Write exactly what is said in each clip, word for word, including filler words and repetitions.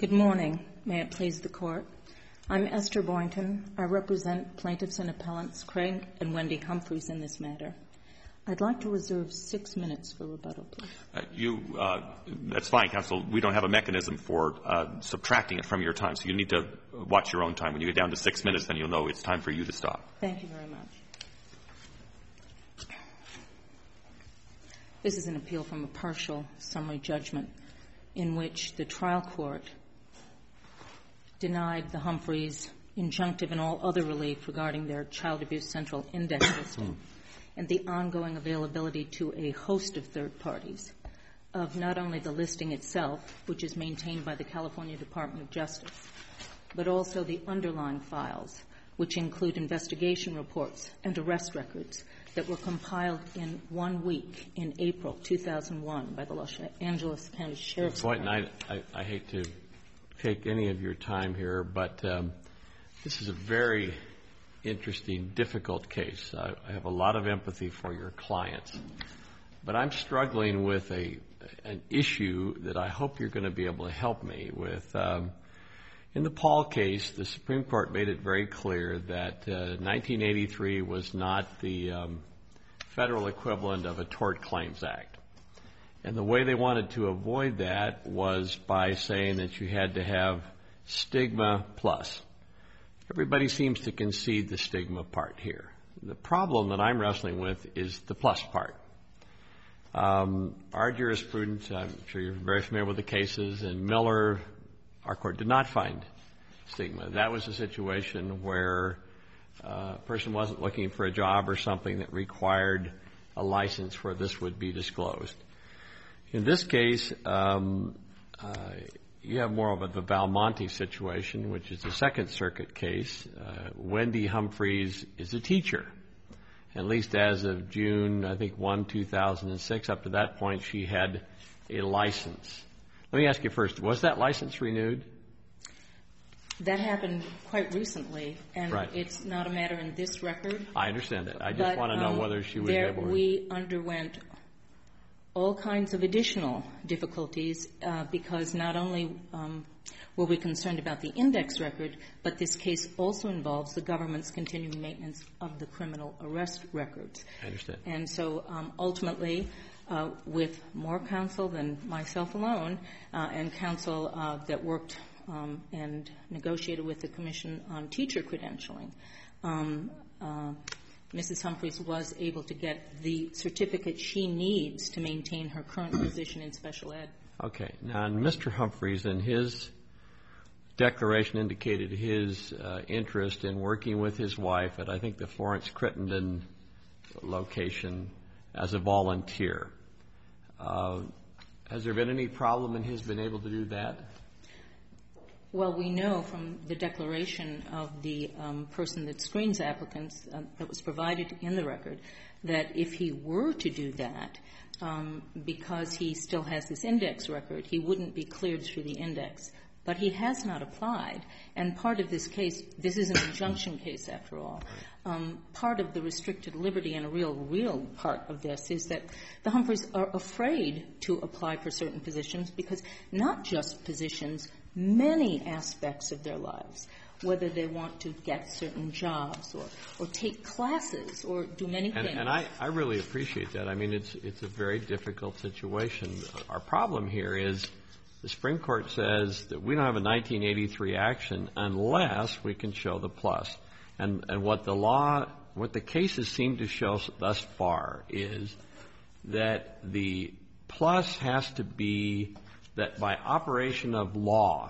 Good morning. May it please the Court. I'm Esther Boynton. I represent plaintiffs and appellants Craig and Wendy Humphreys in this matter. I'd like to reserve six minutes for rebuttal, please. Uh, you, uh, that's fine, counsel. We don't have a mechanism for uh, subtracting it from your time, so you need to watch your own time. When you get down to six minutes, then you'll know it's time for you to stop. Thank you very much. This is an appeal from a partial summary judgment in which the trial court denied the Humphreys injunctive and all other relief regarding their child abuse central index system and the ongoing availability to a host of third parties of not only the listing itself, which is maintained by the California Department of Justice, but also the underlying files, which include investigation reports and arrest records that were compiled in one week in April two thousand one by the Los Angeles County Sheriff's Department. I, I, I hate to take any of your time here, but um, this is a very interesting, difficult case. I, I have a lot of empathy for your clients, but I'm struggling with a an issue that I hope you're going to be able to help me with. Um, in the Paul case, the Supreme Court made it very clear that uh, nineteen eighty-three was not the um, federal equivalent of a Tort Claims Act. And the way they wanted to avoid that was by saying that you had to have stigma plus. Everybody seems to concede the stigma part here. The problem that I'm wrestling with is the plus part. Um, our jurisprudence, I'm sure you're very familiar with the cases, and Miller, our court did not find stigma. That was a situation where uh, a person wasn't looking for a job or something that required a license where this would be disclosed. In this case, um, uh, you have more of a the Valmonte situation, which is a Second Circuit case. Uh, Wendy Humphreys is a teacher. At least as of June, I think, one, two thousand six, up to that point, she had a license. Let me ask you first, was that license renewed? That happened quite recently, and right. It's not a matter in this record. I understand that. I just but, want to know um, whether she was there, able to. We underwent all kinds of additional difficulties uh, because not only um, were we concerned about the index record, but this case also involves the government's continuing maintenance of the criminal arrest records. I understand. And so um, ultimately, uh, with more counsel than myself alone uh, and counsel uh, that worked um, and negotiated with the Commission on Teacher Credentialing, um, uh, Missus Humphreys was able to get the certificate she needs to maintain her current position in special ed. Okay. Now, Mister Humphreys, in his declaration, indicated his uh, interest in working with his wife at, I think, the Florence Crittenden location as a volunteer. Uh, has there been any problem in his been able to do that? Well, we know from the declaration of the um, person that screens applicants uh, that was provided in the record that if he were to do that, um, because he still has this index record, he wouldn't be cleared through the index. But he has not applied. And part of this case, this is an injunction case after all, um, part of the restricted liberty and a real, real part of this is that the Humphreys are afraid to apply for certain positions because not just positions, many aspects of their lives, whether they want to get certain jobs or, or take classes or do many and, things. And I, I really appreciate that. I mean, it's, it's a very difficult situation. Our problem here is the Supreme Court says that we don't have a nineteen eighty-three action unless we can show the plus. And, and what the law, what the cases seem to show thus far is that the plus has to be that by operation of law,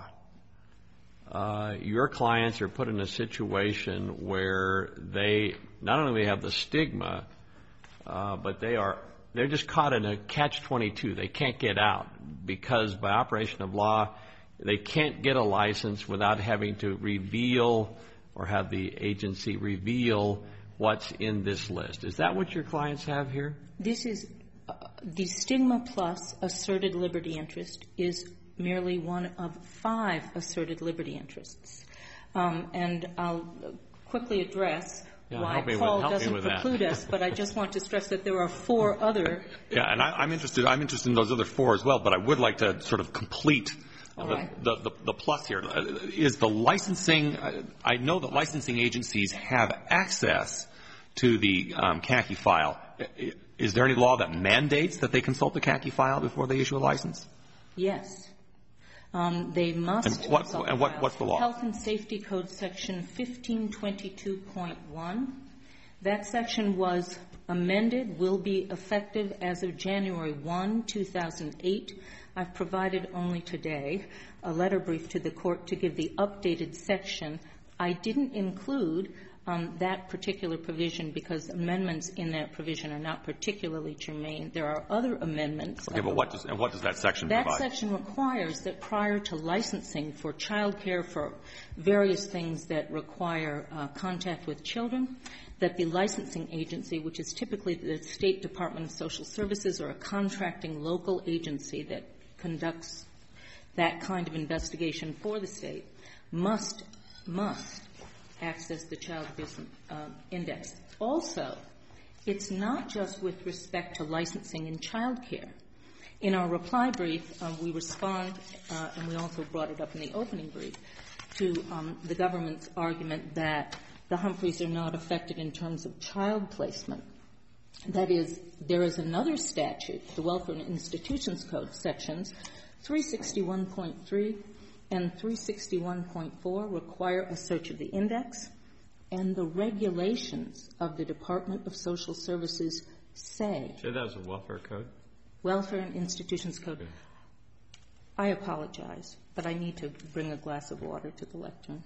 uh, your clients are put in a situation where they not only have the stigma, uh, but they are they're just caught in a catch twenty-two. They can't get out because by operation of law, they can't get a license without having to reveal or have the agency reveal what's in this list. Is that what your clients have here? This is uh, the stigma plus asserted liberty interest is merely one of five asserted liberty interests. Um, and I'll quickly address Yeah, why help me Paul with, help doesn't me with preclude that. us, but I just want to stress that there are four other. Yeah, and I, I'm interested. I'm interested in those other four as well. But I would like to sort of complete All the, right. the, the, the plus here is the licensing. I know that licensing agencies have access to the um, C A C I file. Is there any law that mandates that they consult the C A C I file before they issue a license? Yes. Um, they must. And, what, consult and the what, file. what's the law? Health and Safety Code Section fifteen twenty-two point one. That section was amended, will be effective as of January first, two thousand eight. I've provided only today a letter brief to the Court to give the updated section. I didn't include um, that particular provision because amendments in that provision are not particularly germane. There are other amendments. Okay, but what does, and what does that section that provide? That section requires that prior to licensing for child care, for various things that require uh, contact with children, that the licensing agency, which is typically the State Department of Social Services or a contracting local agency that conducts that kind of investigation for the state, must, must access the Child Abuse uh, Index. Also, it's not just with respect to licensing in child care. In our reply brief, uh, we respond, uh, and we also brought it up in the opening brief, to um, the government's argument that the Humphreys are not affected in terms of child placement. That is, there is another statute, the Welfare and Institutions Code, sections three sixty-one point three and three sixty-one point four require a search of the index, and the regulations of the Department of Social Services say. Say that was a welfare code? Welfare and Institutions Code. Okay. I apologize, but I need to bring a glass of water to the lectern.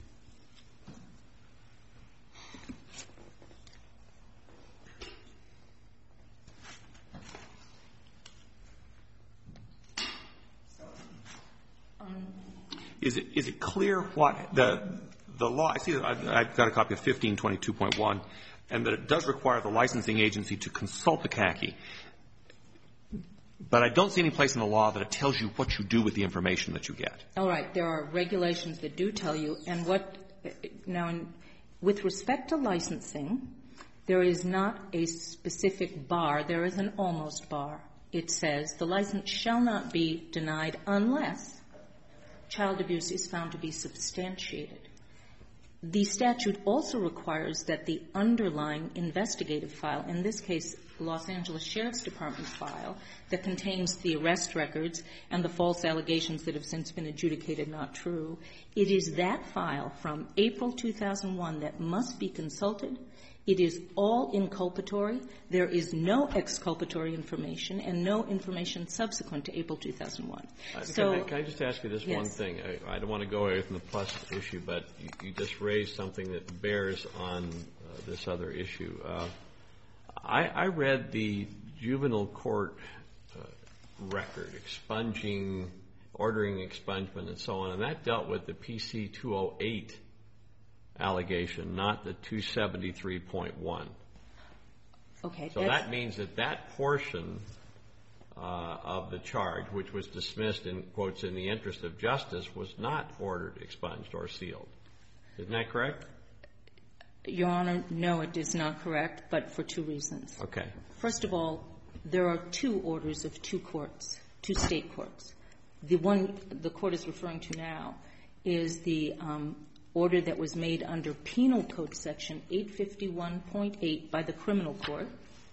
Is it, is it clear what the, the law, I see that I've, I've got a copy of fifteen twenty-two point one, and that it does require the licensing agency to consult the C A C I. But I don't see any place in the law that it tells you what you do with the information that you get. All right. There are regulations that do tell you. And what, now, in, with respect to licensing, there is not a specific bar. There is an almost bar. It says the license shall not be denied unless child abuse is found to be substantiated. The statute also requires that the underlying investigative file, in this case, Los Angeles Sheriff's Department file, that contains the arrest records and the false allegations that have since been adjudicated not true, it is that file from April two thousand one that must be consulted. It is all inculpatory. There is no exculpatory information and no information subsequent to April two thousand one. Uh, so, can I, can I just ask you this yes. one thing? I, I don't want to go away from the plus issue, but you, you just raised something that bears on uh, this other issue. Uh, I, I read the juvenile court uh, record, expunging, ordering expungement and so on, and that dealt with the P C two oh eight allegation, not the two seventy-three point one. Okay. So that means that that portion uh, of the charge, which was dismissed in quotes in the interest of justice, was not ordered expunged or sealed. Isn't that correct? Your Honor, no, it is not correct, but for two reasons. Okay. First of all, there are two orders of two courts, two state courts. The one the court is referring to now is the um, order that was made under Penal Code Section eight fifty-one point eight by the criminal court.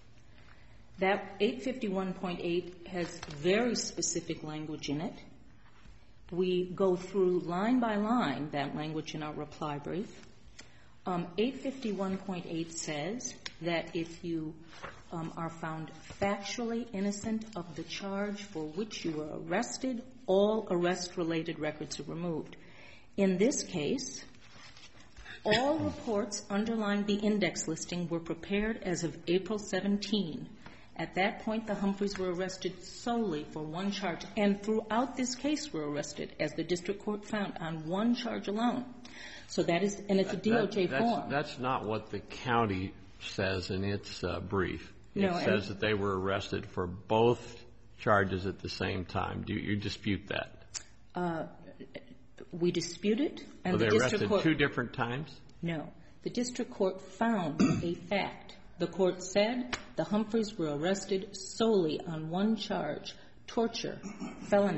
That eight fifty-one point eight has very specific language in it. We go through line by line that language in our reply brief. Um, eight fifty-one point eight says that if you um, are found factually innocent of the charge for which you were arrested, all arrest-related records are removed. In this case, all reports underlying the index listing were prepared as of April seventeenth. At that point, the Humphreys were arrested solely for one charge, and throughout this case were arrested, as the district court found, on one charge alone. So that is, and it's a D O J that, that's, form. That's not what the county says in its uh, brief. It no, says that they were arrested for both charges at the same time. Do you, you dispute that? Uh, we dispute it. And Were they the district arrested court, two different times? No. The district court found a fact. The court said the Humphreys were arrested solely on one charge, torture, felony,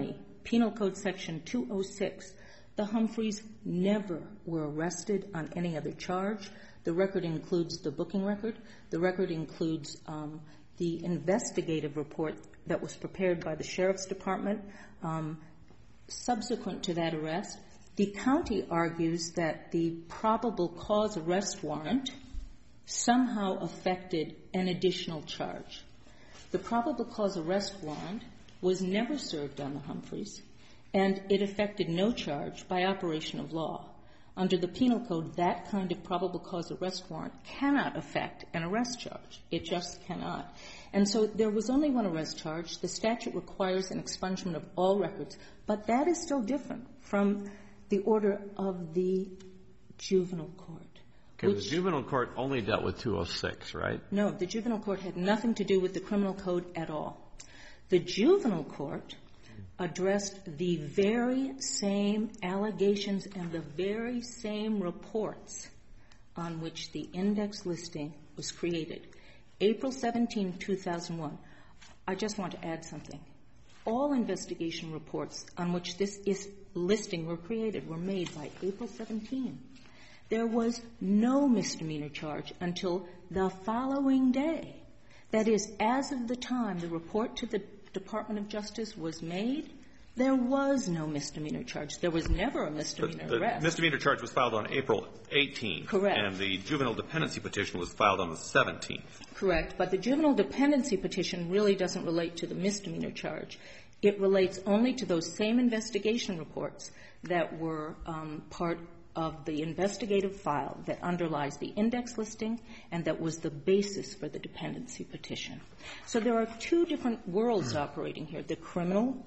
Penal Code Section two oh six, the Humphreys never were arrested on any other charge. The record includes the booking record. The record includes um, the investigative report that was prepared by the Sheriff's Department. Um, subsequent to that arrest, the county argues that the probable cause arrest warrant somehow affected an additional charge. The probable cause arrest warrant was never served on the Humphreys, and it affected no charge by operation of law. Under the Penal Code, that kind of probable cause arrest warrant cannot affect an arrest charge. It just cannot. And so there was only one arrest charge. The statute requires an expungement of all records, but that is still different from the order of the juvenile court. Because the juvenile court only dealt with two oh six, right? No, the juvenile court had nothing to do with the criminal code at all. The juvenile court addressed the very same allegations and the very same reports on which the index listing was created. April seventeenth, two thousand one. I just want to add something. All investigation reports on which this is listing were created were made by April seventeenth. There was no misdemeanor charge until the following day. That is, as of the time the report to the Department of Justice was made, there was no misdemeanor charge. There was never a misdemeanor the, the arrest. The misdemeanor charge was filed on April eighteenth. Correct. And the juvenile dependency petition was filed on the seventeenth. Correct. But the juvenile dependency petition really doesn't relate to the misdemeanor charge. It relates only to those same investigation reports that were um, part of the investigative file that underlies the index listing and that was the basis for the dependency petition. So there are two different worlds operating here. The criminal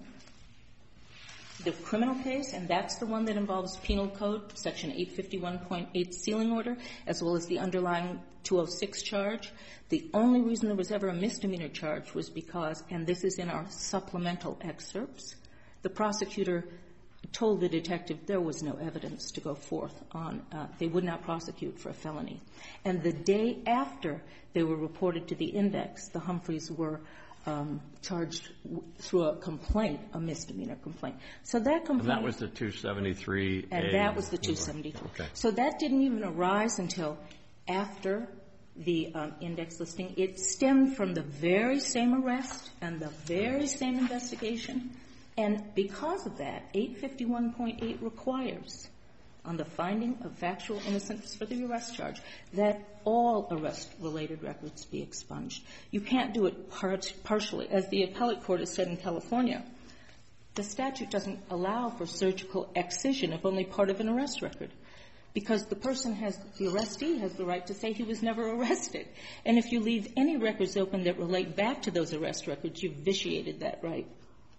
The criminal case, and that's the one that involves Penal Code, Section eight fifty-one point eight sealing order, as well as the underlying two oh six charge. The only reason there was ever a misdemeanor charge was because, and this is in our supplemental excerpts, the prosecutor told the detective there was no evidence to go forth on, uh, they would not prosecute for a felony. And the day after they were reported to the index, the Humphreys were Um, charged w- through a complaint, a misdemeanor complaint. So that complaint... And that was the two seventy-three A. And that was the two seventy-three. Okay. So that didn't even arise until after the um, index listing. It stemmed from the very same arrest and the very same investigation. And because of that, eight fifty-one point eight requires, on the finding of factual innocence for the arrest charge, that all arrest-related records be expunged. You can't do it part- partially. As the appellate court has said in California, the statute doesn't allow for surgical excision of only part of an arrest record, because the person has, the arrestee has the right to say he was never arrested. And if you leave any records open that relate back to those arrest records, you've vitiated that right.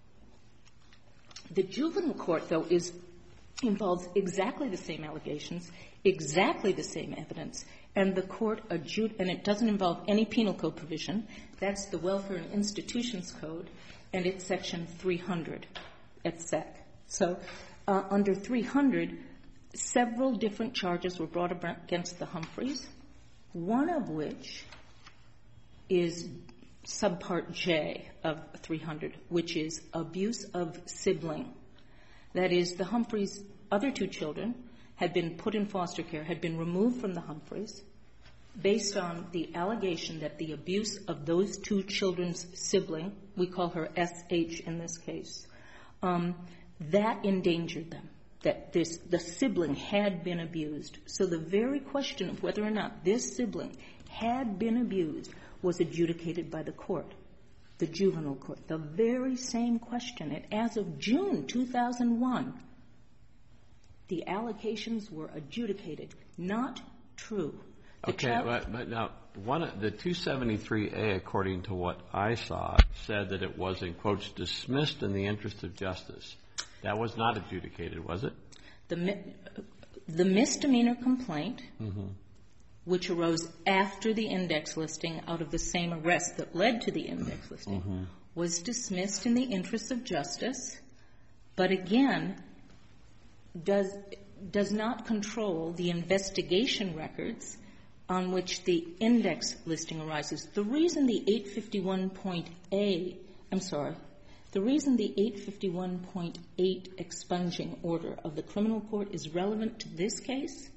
The juvenile court, though, is involves exactly the same allegations, exactly the same evidence, and the court adjud- and it doesn't involve any penal code provision. That's the Welfare and Institutions Code, and it's Section three hundred at S E C. So uh, under three hundred, several different charges were brought against the Humphreys, one of which is subpart J of three hundred, which is abuse of sibling. That is, the Humphreys' other two children had been put in foster care, had been removed from the Humphreys, based on the allegation that the abuse of those two children's sibling, we call her S H in this case, um, that endangered them, that this, the sibling had been abused. So the very question of whether or not this sibling had been abused was adjudicated by the court, the juvenile court, the very same question. And as of June two thousand one, the allocations were adjudicated, not true. The Okay, child- but, but now, one of, the two seventy-three A, according to what I saw, said that it was, in quotes, dismissed in the interest of justice. That was not adjudicated, was it? The, mi- the misdemeanor complaint, Mm-hmm. which arose after the index listing out of the same arrest that led to the index listing, Mm-hmm. was dismissed in the interest of justice, but again, does, does not control the investigation records on which the index listing arises. The reason the eight fifty-one point A, I'm sorry, The reason the eight fifty-one point eight expunging order of the criminal court is relevant to this case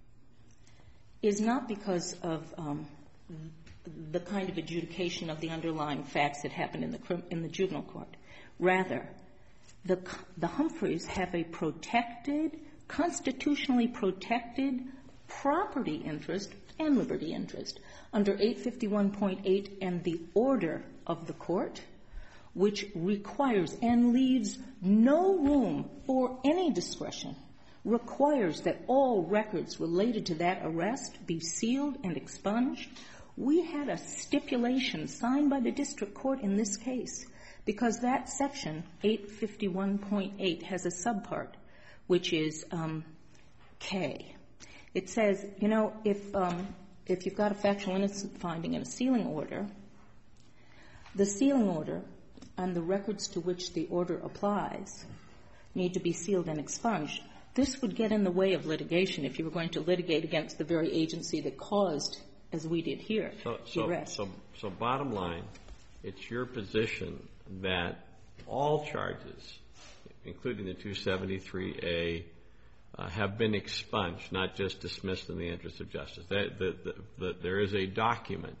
is not because of um, the kind of adjudication of the underlying facts that happened in the in the juvenile court. Rather, the the Humphreys have a protected, constitutionally protected property interest and liberty interest under eight fifty-one point eight and the order of the court, which requires and leaves no room for any discretion, requires that all records related to that arrest be sealed and expunged. We had a stipulation signed by the district court in this case because that section, eight fifty-one point eight, has a subpart, which is um, K. It says, you know, if um, if you've got a factual innocence finding in a sealing order, the sealing order and the records to which the order applies need to be sealed and expunged. This would get in the way of litigation if you were going to litigate against the very agency that caused, as we did here, so, the so, arrest. So, so bottom line, it's your position that all charges, including the two seventy-three A, uh, have been expunged, not just dismissed in the interest of justice. That, the, the, the, there is a document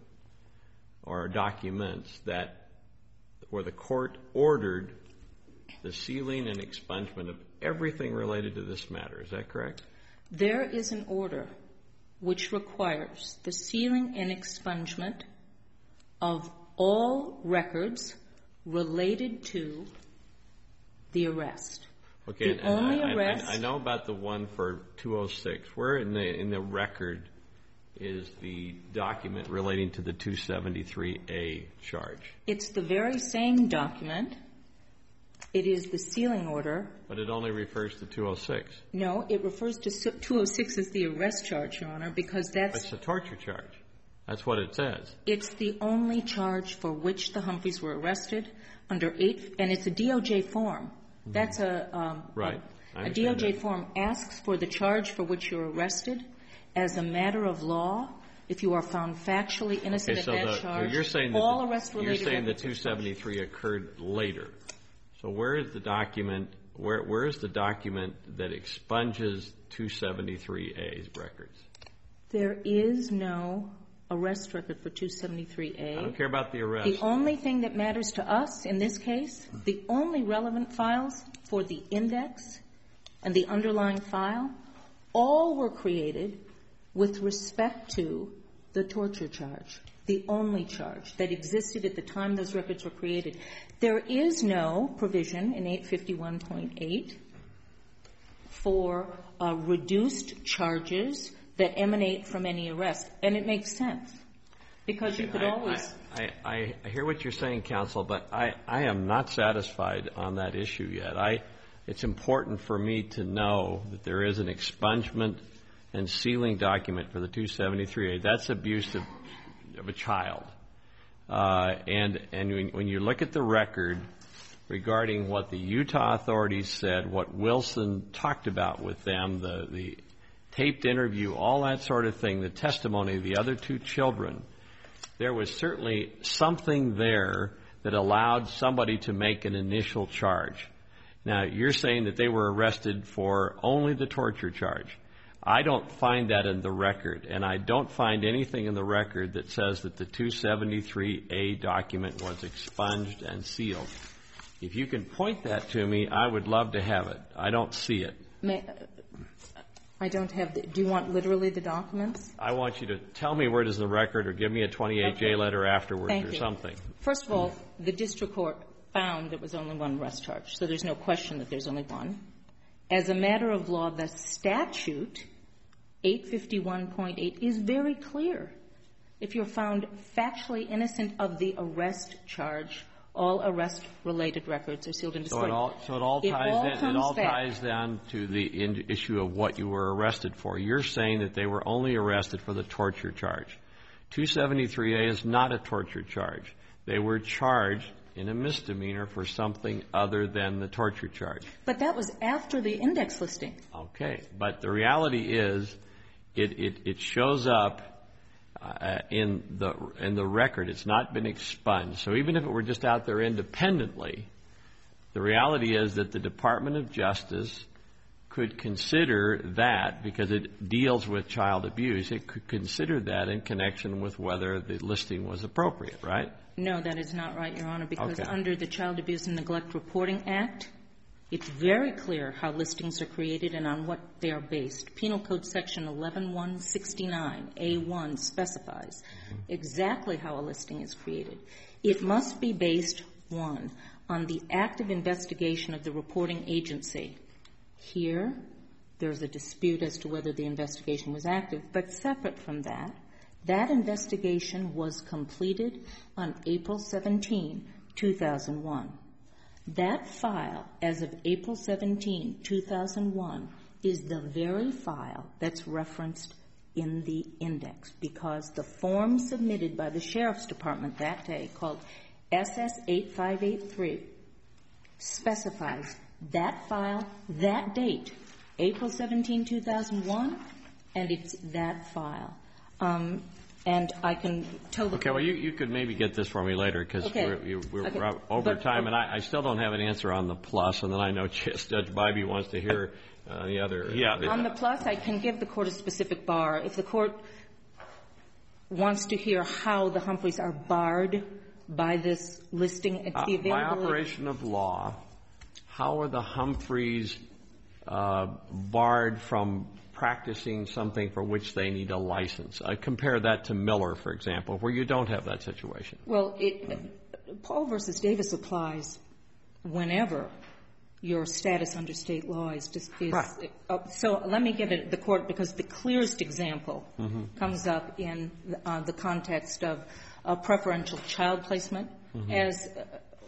or documents that where the court ordered the sealing and expungement of everything related to this matter. Is that correct? There is an order which requires the sealing and expungement of all records related to the arrest. Okay, the and only I, arrest. I, I know about the one for two oh six. Where in the in the record is the document relating to the two seventy-three A charge? It's the very same document. It is the sealing order. But it only refers to two oh six. No, it refers to two oh six as the arrest charge, Your Honor, because that's... It's a torture charge. That's what it says. It's the only charge for which the Humphreys were arrested under eight, and it's a D O J form. Mm-hmm. That's a... Um, right. A, a D O J that. form asks for the charge for which you're arrested. As a matter of law, if you are found factually innocent okay, so of that the, charge, so you're saying that all the, arrest-related You're saying the two seventy-three occurred later. So where is the document, where, where is the document that expunges two seventy-three A's records? There is no arrest record for two seventy-three A. I don't care about the arrest. The only thing that matters to us in this case, the only relevant files for the index and the underlying file, all were created with respect to the torture charge, the only charge that existed at the time those records were created. There is no provision in eight fifty-one point eight for uh, reduced charges that emanate from any arrest, and it makes sense because you could I, always... I, I, I hear what you're saying, counsel, but I, I am not satisfied on that issue yet. I, it's important for me to know that there is an expungement and sealing document for the two seventy-three A. That's abuse of, of a child. Uh, and and when, when you look at the record regarding what the Utah authorities said, what Wilson talked about with them, the, the taped interview, all that sort of thing, the testimony of the other two children, there was certainly something there that allowed somebody to make an initial charge. Now, you're saying that they were arrested for only the torture charge. I don't find that in the record, and I don't find anything in the record that says that the two seventy-three A document was expunged and sealed. If you can point that to me, I would love to have it. I don't see it. May, I don't have the, do you want literally the documents? I want you to tell me where it is in the record or give me a twenty-eight J okay. letter afterwards Thank or you. something. First of all, the district court found there was only one arrest charge, so there's no question that there's only one. As a matter of law, the statute, eight fifty-one point eight, is very clear. If you're found factually innocent of the arrest charge, all arrest-related records are sealed and So destroyed. it all, so it all It ties all in, it comes all back. ties down to the in, issue of what you were arrested for. You're saying that they were only arrested for the torture charge. two seventy-three A is not a torture charge. They were charged in a misdemeanor for something other than the torture charge. But that was after the index listing. Okay. But the reality is it, it, it shows up uh, in the in the record. It's not been expunged. So even if it were just out there independently, The reality is that the Department of Justice could consider that, because it deals with child abuse, it could consider that in connection with whether the listing was appropriate, right? No, that is not right, Your Honor, because Okay. under the Child Abuse and Neglect Reporting Act, it's very clear how listings are created and on what they are based. Penal Code Section eleven one sixty-nine A one specifies mm-hmm. exactly how a listing is created. It must be based, one, on the active investigation of the reporting agency. Here, there's a dispute as to whether the investigation was active, but separate from that, that investigation was completed on April seventeenth, two thousand one. That file, as of April seventeenth, two thousand one, is the very file that's referenced in the index, because the form submitted by the Sheriff's Department that day, called S S eight five eight three, specifies that file, that date, April seventeenth, two thousand one, and it's that file. Um, and I can tell the Okay, well, you, you could maybe get this for me later, because okay. we're, you, we're okay. over but, time, and I, I still don't have an answer on the plus, and then I know Judge Bybee wants to hear uh, the other. Yeah. On the plus, I can give the Court a specific bar. If the Court wants to hear how the Humphreys are barred by this listing, it's uh, the availability. By operation of law, how are the Humphreys uh, barred from practicing something for which they need a license? I compare that to Miller, for example, where you don't have that situation. Well, it, Paul versus Davis applies whenever your status under state law is, is right. uh, so let me give it the Court, because the clearest example mm-hmm. comes up in uh, the context of uh, preferential child placement. Mm-hmm. As uh,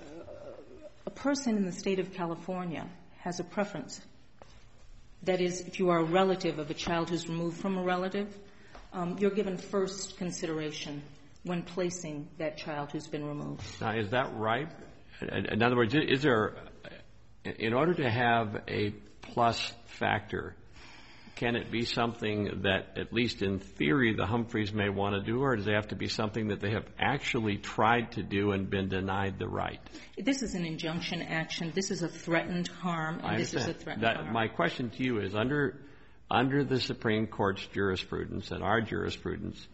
a person in the state of California has a preference. That is, if you are a relative of a child who's removed from a relative, um, you're given first consideration when placing that child who's been removed. Now, is that right? In other words, is there, in order to have a plus factor, can it be something that, at least in theory, the Humphreys may want to do, or does it have to be something that they have actually tried to do and been denied the right? This is an injunction action. This is a threatened harm, and I this understand. is a threatened that, harm. My question to you is, under under the Supreme Court's jurisprudence and our jurisprudence,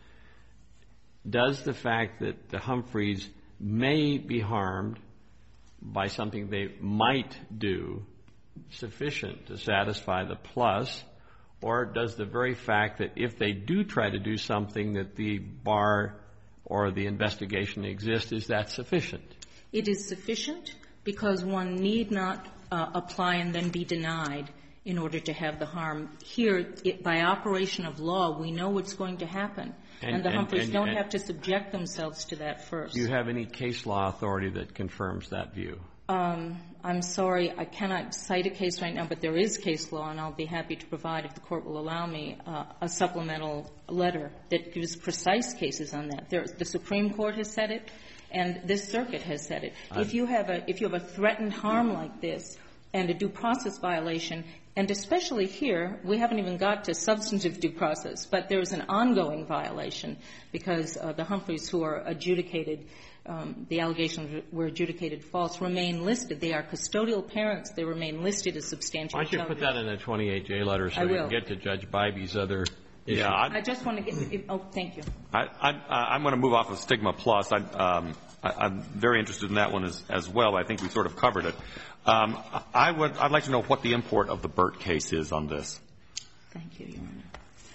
does the fact that the Humphreys may be harmed by something they might do sufficient to satisfy the plus, or does the very fact that if they do try to do something that the bar or the investigation exists, is that sufficient? It is sufficient because one need not uh, apply and then be denied in order to have the harm. Here, it, by operation of law, we know what's going to happen. And, and the Humphreys and, and, don't and have to subject themselves to that first. Do you have any case law authority that confirms that view? Um, I'm sorry, I cannot cite a case right now, but there is case law, and I'll be happy to provide, if the Court will allow me, uh, a supplemental letter that gives precise cases on that. There, the Supreme Court has said it, and this circuit has said it. Uh, if you have a if you have a threatened harm like this and a due process violation, and especially here, we haven't even got to substantive due process, but there is an ongoing violation because uh, the Humphreys who are adjudicated, um, the allegations were adjudicated false, remain listed. They are custodial parents. They remain listed as substantial. Why don't you put that in a twenty-eight J letter so I you will. can get to Judge Bybee's other issue? Yeah, I, I just want to get. Oh, thank you. I, I, I'm going to move off of stigma plus. I, um, I, I'm very interested in that one as, as well. I think we sort of covered it. Um, I would. I'd like to know what the import of the Burt case is on this. Thank you, Your Honor.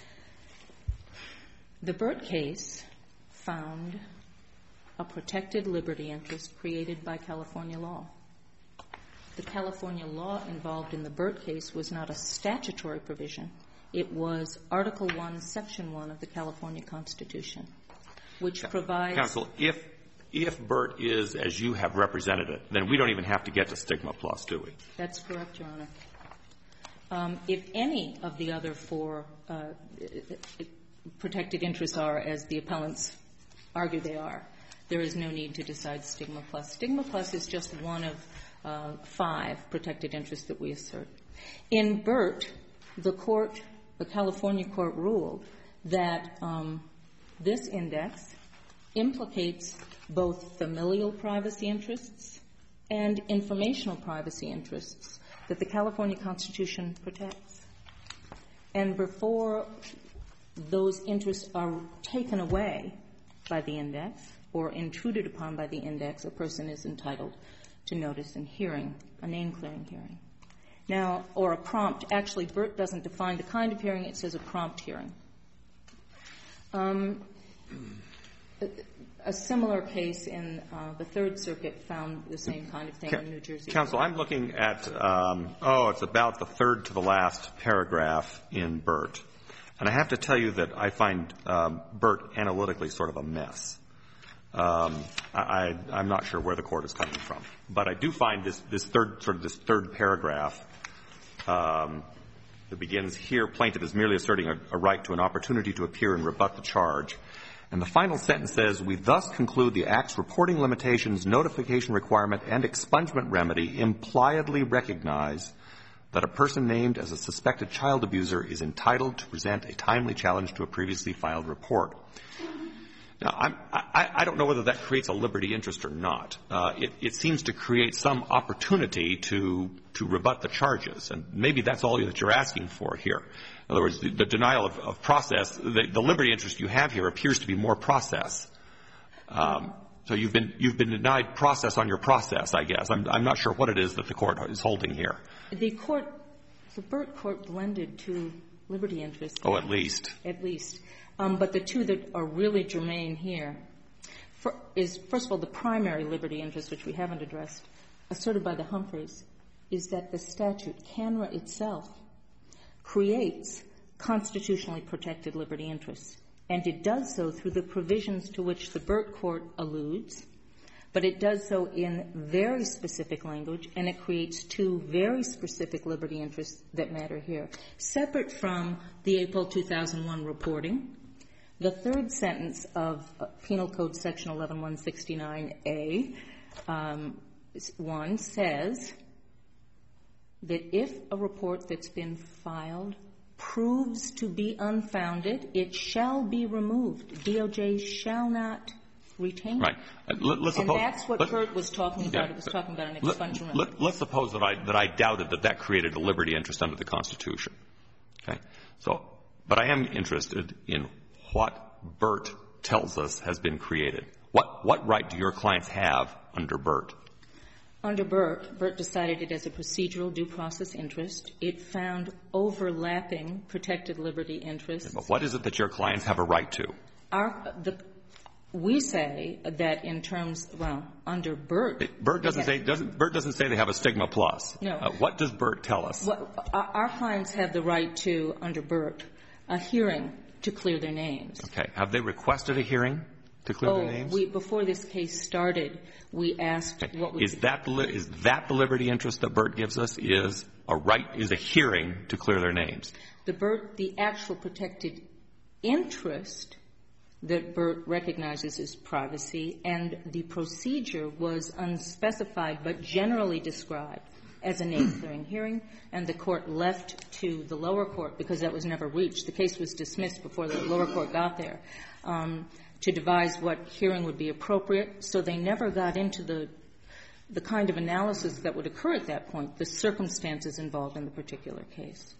The Burt case found a protected liberty interest created by California law. The California law involved in the Burt case was not a statutory provision. It was Article one, Section one of the California Constitution, which provides... Counsel, if, if Burt is as you have represented it, then we don't even have to get to stigma plus, do we? That's correct, Your Honor. Um, if any of the other four uh, protected interests are, as the appellants argue they are, there is no need to decide stigma plus. Stigma plus is just one of uh, five protected interests that we assert. In Burt, the court, the California court ruled that um, this index implicates both familial privacy interests and informational privacy interests that the California Constitution protects. And before those interests are taken away by the index or intruded upon by the index, a person is entitled to notice and hearing, a name-clearing hearing. Now, or a prompt. Actually, Burt doesn't define the kind of hearing. It says a prompt hearing. Um, a, a similar case in uh, the Third Circuit found the same kind of thing in New Jersey. Counsel, I'm looking at, um, oh, it's about the third to the last paragraph in Burt. And I have to tell you that I find um, Burt analytically sort of a mess. Um, I, I'm not sure where the court is coming from. But I do find this, this third, sort of this third paragraph um, that begins here, plaintiff is merely asserting a, a right to an opportunity to appear and rebut the charge. And the final sentence says, we thus conclude the Act's reporting limitations, notification requirement, and expungement remedy impliedly recognize that a person named as a suspected child abuser is entitled to present a timely challenge to a previously filed report. Now, I'm, I, I don't know whether that creates a liberty interest or not. Uh, it, it seems to create some opportunity to to rebut the charges, and maybe that's all that you're asking for here. In other words, the, the denial of, of process, the, the liberty interest you have here appears to be more process. Um, so you've been you've been denied process on your process, I guess. I'm, I'm not sure what it is that the court is holding here. The court, the Burt court blended two liberty interests. Oh, at least. At least. Um, but the two that are really germane here for, is, first of all, the primary liberty interest, which we haven't addressed, asserted by the Humphreys, is that the statute, CANRA itself, creates constitutionally protected liberty interests. And it does so through the provisions to which the Burt court alludes, but it does so in very specific language, and it creates two very specific liberty interests that matter here. Separate from the April two thousand one reporting, the third sentence of Penal Code Section eleven one sixty-nine A, um, one says that if a report that's been filed proves to be unfounded, it shall be removed. D O J shall not retain right. it. Uh, let's and suppose, that's what let, Burt was talking about. Yeah, it was talking about an let, expungement. Let, let's suppose that I, that I doubted that that created a liberty interest under the Constitution. Okay? So, but I am interested in what Burt tells us has been created. What, what right do your clients have under Burt? Under Burt, Burt decided it as a procedural due process interest. It found overlapping protected liberty interests. But what is it that your clients have a right to? Our, the, we say that in terms, well, under Burt. It, Burt doesn't say, doesn't, Burt doesn't say they have a stigma plus. No. Uh, what does Burt tell us? What, our, our clients have the right to, under Burt, a hearing to clear their names. Okay. Have they requested a hearing to clear oh, their names? We, before this case started, we asked okay. what we is that the, is that the liberty interest that Burt gives us? Is a right is a hearing to clear their names? The Burt, the actual protected interest that Burt recognizes as privacy, and the procedure was unspecified but generally described as a name-clearing hearing, and the court left to the lower court, because that was never reached. The case was dismissed before the lower court got there, um, to devise what hearing would be appropriate. So they never got into the the kind of analysis that would occur at that point, the circumstances involved in the particular case.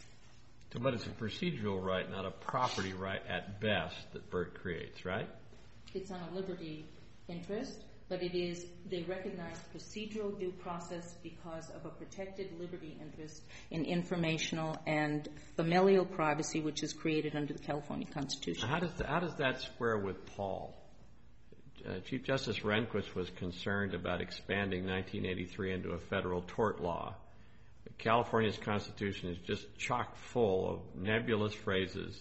So, but it's a procedural right, not a property right at best that Burt creates, right? It's on a liberty interest, but it is, they recognize procedural due process because of a protected liberty interest in informational and familial privacy, which is created under the California Constitution. How does, the, how does that square with Paul? Uh, Chief Justice Rehnquist was concerned about expanding nineteen eighty-three into a federal tort law. California's Constitution is just chock full of nebulous phrases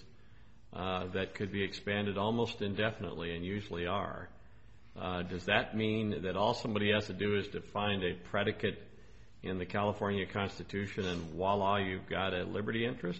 uh, that could be expanded almost indefinitely, and usually are. Uh, does that mean that all somebody has to do is to find a predicate in the California Constitution and voila, you've got a liberty interest?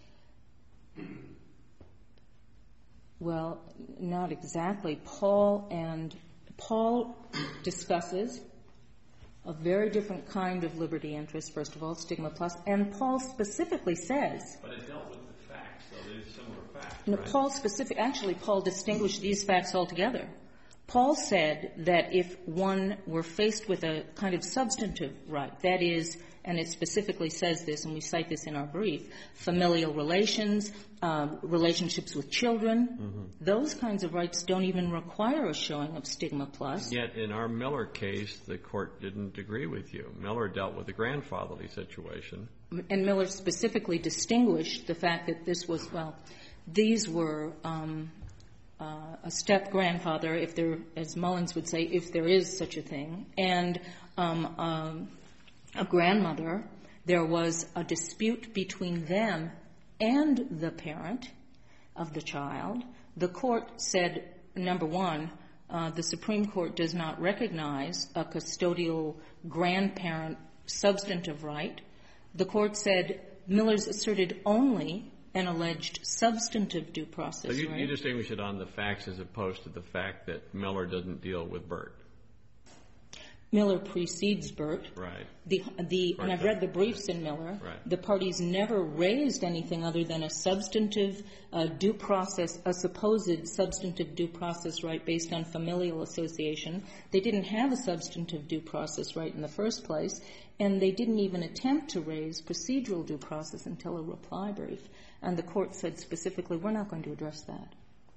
Well, not exactly. Paul and Paul discusses a very different kind of liberty interest, first of all, stigma plus, and Paul specifically says. But it dealt with the facts, though. There's similar facts, No, right? Paul specific, actually, Paul distinguished these facts altogether. Paul said that if one were faced with a kind of substantive right, that is, and it specifically says this, and we cite this in our brief, familial relations, uh, relationships with children, mm-hmm. those kinds of rights don't even require a showing of stigma plus. Yet in our Miller case, the court didn't agree with you. Miller dealt with a grandfatherly situation. And Miller specifically distinguished the fact that this was, well, these were um, uh, a step-grandfather, if there, as Mullins would say, if there is such a thing, and um, um, a grandmother. There was a dispute between them and the parent of the child. The court said, number one, uh, the Supreme Court does not recognize a custodial grandparent substantive right. The court said Miller's asserted only an alleged substantive due process right. So you, right. you distinguish it on the facts as opposed to the fact that Miller doesn't deal with Burt. Miller precedes Burt. Right. The, the, and I've read the briefs in Miller. Right. The parties never raised anything other than a substantive uh, due process, a supposed substantive due process right based on familial association. They didn't have a substantive due process right in the first place, and they didn't even attempt to raise procedural due process until a reply brief. And the court said specifically, we're not going to address that.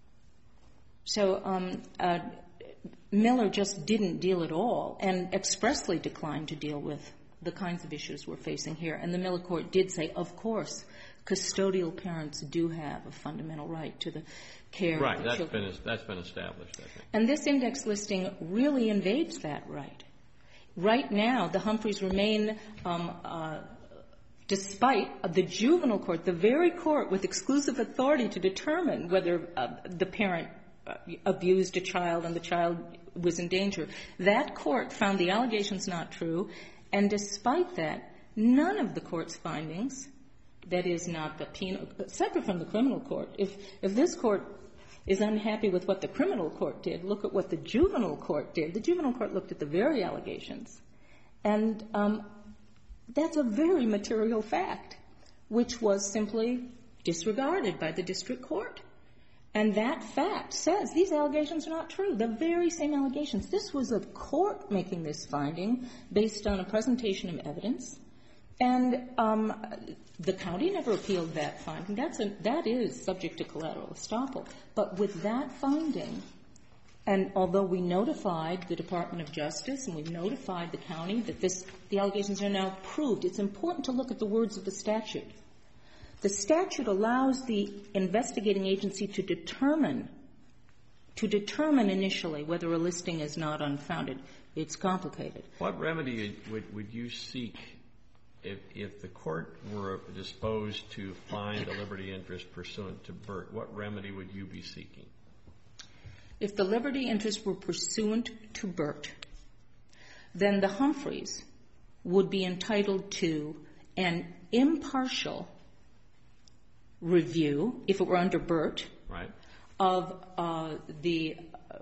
So, um, uh, Miller just didn't deal at all and expressly declined to deal with the kinds of issues we're facing here. And the Miller court did say, of course, custodial parents do have a fundamental right to the care right, of the that's children. Been, that's been established, I think. And this index listing really invades that right. Right now, the Humphreys remain, um, uh, despite the juvenile court, the very court with exclusive authority to determine whether uh, the parent abused a child and the child was in danger. That court found the allegations not true, and despite that, none of the court's findings, that is not the penal, separate from the criminal court. If, if this court is unhappy with what the criminal court did, look at what the juvenile court did. The juvenile court looked at the very allegations, and um, that's a very material fact, which was simply disregarded by the district court. And that fact says these allegations are not true. The very same allegations. This was a court making this finding based on a presentation of evidence. And um, the county never appealed that finding. That's a, that is subject to collateral estoppel. But with that finding, and although we notified the Department of Justice and we notified the county that this, the allegations are now proved, it's important to look at the words of the statute. The statute allows the investigating agency to determine, to determine initially whether a listing is not unfounded. It's complicated. What remedy would, would you seek if, if the court were disposed to find a liberty interest pursuant to Burt? What remedy would you be seeking? If the liberty interest were pursuant to Burt, then the Humphreys would be entitled to an impartial review, if it were under Burt, right, of uh, the uh,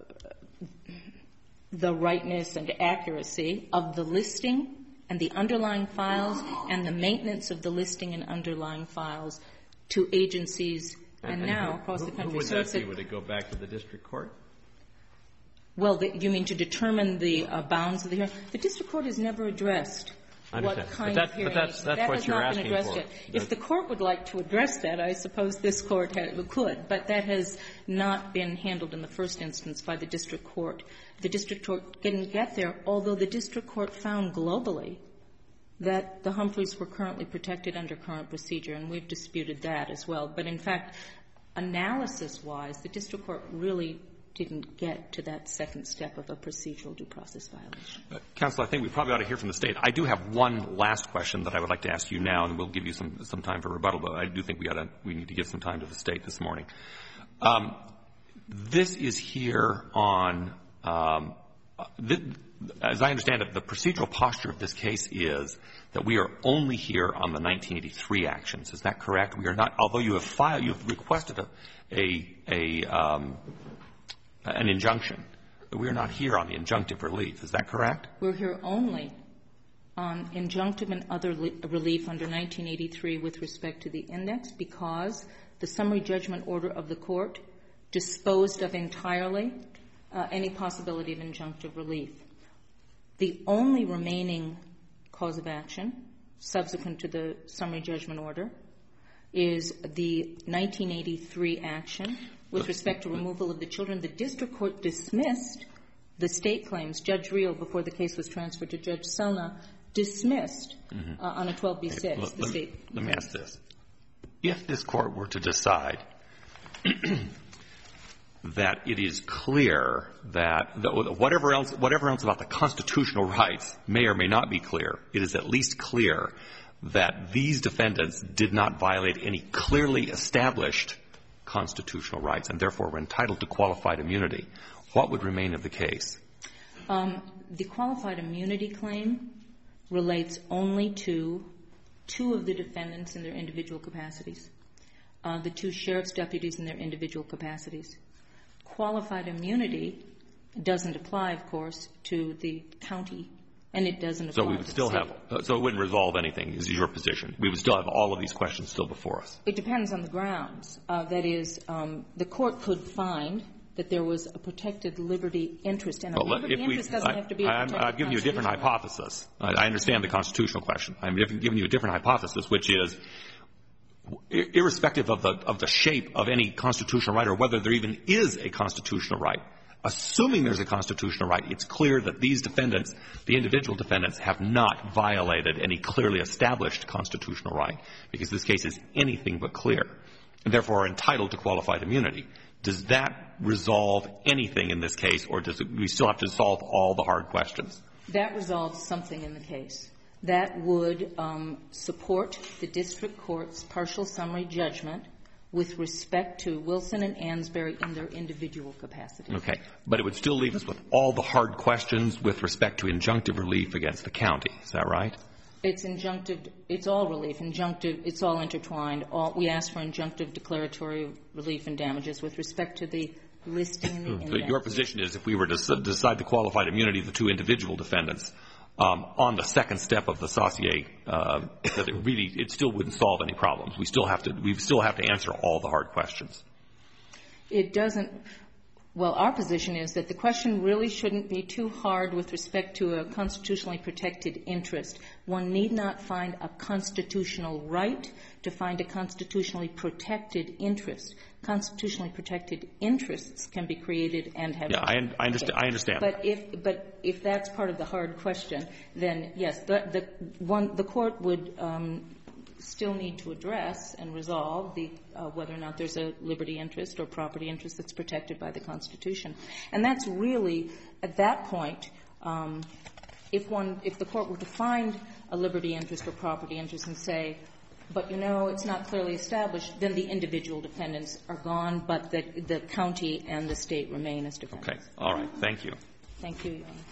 the rightness and accuracy of the listing and the underlying files and the maintenance of the listing and underlying files to agencies and, and now who, across who, the country. Who would so that be? a, would it go back to the district court? Well, the, you mean to determine the uh, bounds of the hearing? The district court has never addressed what kind but that, of hearing. But that's, that's that what has you're not asking been addressed for. Yet. If the court would like to address that, I suppose this court ha- could, but that has not been handled in the first instance by the district court. The district court didn't get there, although the district court found globally that the Humphreys were currently protected under current procedure, and we've disputed that as well. But in fact, analysis-wise, the district court really didn't get to that second step of a procedural due process violation. Uh, Counsel, I think we probably ought to hear from the State. I do have one last question that I would like to ask you now, and we'll give you some, some time for rebuttal, but I do think we ought to, we need to give some time to the State this morning. Um, this is here on, um, th- as I understand it, the procedural posture of this case is that we are only here on the nineteen eighty-three actions. Is that correct? We are not, although you have filed, you have requested a, a, a um, an injunction. We are not here on the injunctive relief. Is that correct? We're here only on injunctive and other li- relief under nineteen eighty-three with respect to the index because the summary judgment order of the court disposed of entirely uh, any possibility of injunctive relief. The only remaining cause of action subsequent to the summary judgment order is the nineteen eighty-three action with respect to removal of the children. The district court dismissed the state claims. Judge Reel, before the case was transferred to Judge Selna, dismissed mm-hmm. uh, on a twelve B six okay, well, the let, state. Let me ask this. If this court were to decide that it is clear that the, whatever else, whatever else about the constitutional rights may or may not be clear, it is at least clear that these defendants did not violate any clearly established constitutional rights and therefore were entitled to qualified immunity, what would remain of the case? Um, the qualified immunity claim relates only to two of the defendants in their individual capacities, uh, the two sheriff's deputies in their individual capacities. Qualified immunity doesn't apply, of course, to the county, and it doesn't apply so we would to still the state. have, uh, so it wouldn't resolve anything, is your position. We would still have all of these questions still before us. It depends on the grounds. Uh, that is, um, the court could find that there was a protected liberty interest, and a well, liberty if interest we, doesn't I, have to be a protected I've given you a different hypothesis. I, I understand the constitutional question. I'm giving you a different hypothesis, which is, irrespective of the, of the shape of any constitutional right or whether there even is a constitutional right, assuming there's a constitutional right, it's clear that these defendants, the individual defendants, have not violated any clearly established constitutional right, because this case is anything but clear, and therefore are entitled to qualified immunity. Does that resolve anything in this case, or does it, we still have to solve all the hard questions? That resolves something in the case. That would um, support the district court's partial summary judgment with respect to Wilson and Ansbury in their individual capacities. Okay. But it would still leave us with all the hard questions with respect to injunctive relief against the county. Is that right? It's injunctive. It's all relief. Injunctive. It's all intertwined. All, we ask for injunctive declaratory relief and damages with respect to the listing in the index. So your position is if we were to decide the qualified immunity of the two individual defendants, Um, on the second step of the Saussure, uh, that it really, it still wouldn't solve any problems. We still have to, we still have to answer all the hard questions. It doesn't. Well, our position is that the question really shouldn't be too hard with respect to a constitutionally protected interest. One need not find a constitutional right to find a constitutionally protected interest. Constitutionally protected interests can be created and have. Yeah, I, I understand. I understand. But if, but if that's part of the hard question, then yes, the, the one the court would um, still need to address and resolve the uh, whether or not there's a liberty interest or property interest that's protected by the Constitution, and that's really at that point. Um, if one, if the court were to find a liberty interest or property interest and say, but, you know, it's not clearly established, then the individual defendants are gone, but the, the county and the state remain as defendants. Okay. All right. Thank you. Thank you, Your Honor.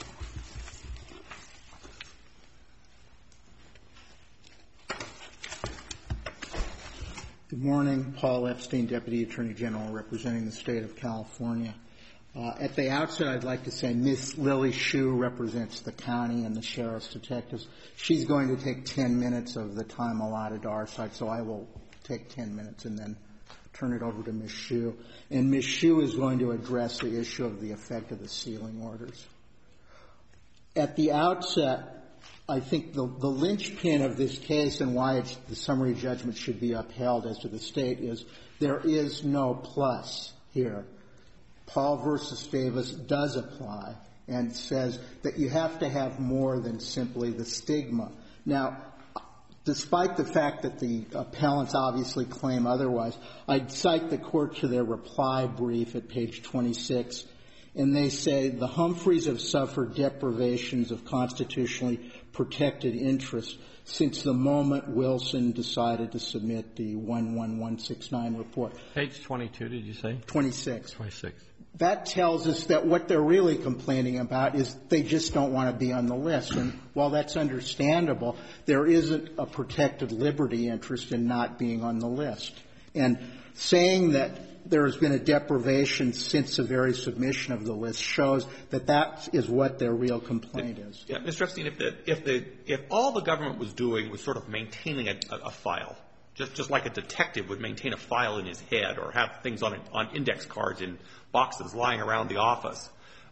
Good morning. Paul Epstein, Deputy Attorney General, representing the State of California. Uh, at the outset, I'd like to say Miss Lily Hsu represents the county and the sheriff's detectives. She's going to take ten minutes of the time allotted to our side, so I will take ten minutes and then turn it over to Miss Hsu. And Miss Hsu is going to address the issue of the effect of the sealing orders. At the outset, I think the, the linchpin of this case and why it's, the summary judgment should be upheld as to the state is there is no plus here. Paul versus Davis does apply and says that you have to have more than simply the stigma. Now, despite the fact that the appellants obviously claim otherwise, I'd cite the court to their reply brief at page twenty-six, and they say the Humphreys have suffered deprivations of constitutionally protected interest since the moment Wilson decided to submit the one one one six nine report. Page twenty-two, did you say? twenty-six. twenty-six. That tells us that what they're really complaining about is they just don't want to be on the list. And while that's understandable, there isn't a protected liberty interest in not being on the list. And saying that there has been a deprivation since the very submission of the list shows that that is what their real complaint is. Yeah, Mister Epstein, if the, if the, if all the government was doing was sort of maintaining a, a, a file, just, just like a detective would maintain a file in his head or have things on, on index cards in boxes lying around the office,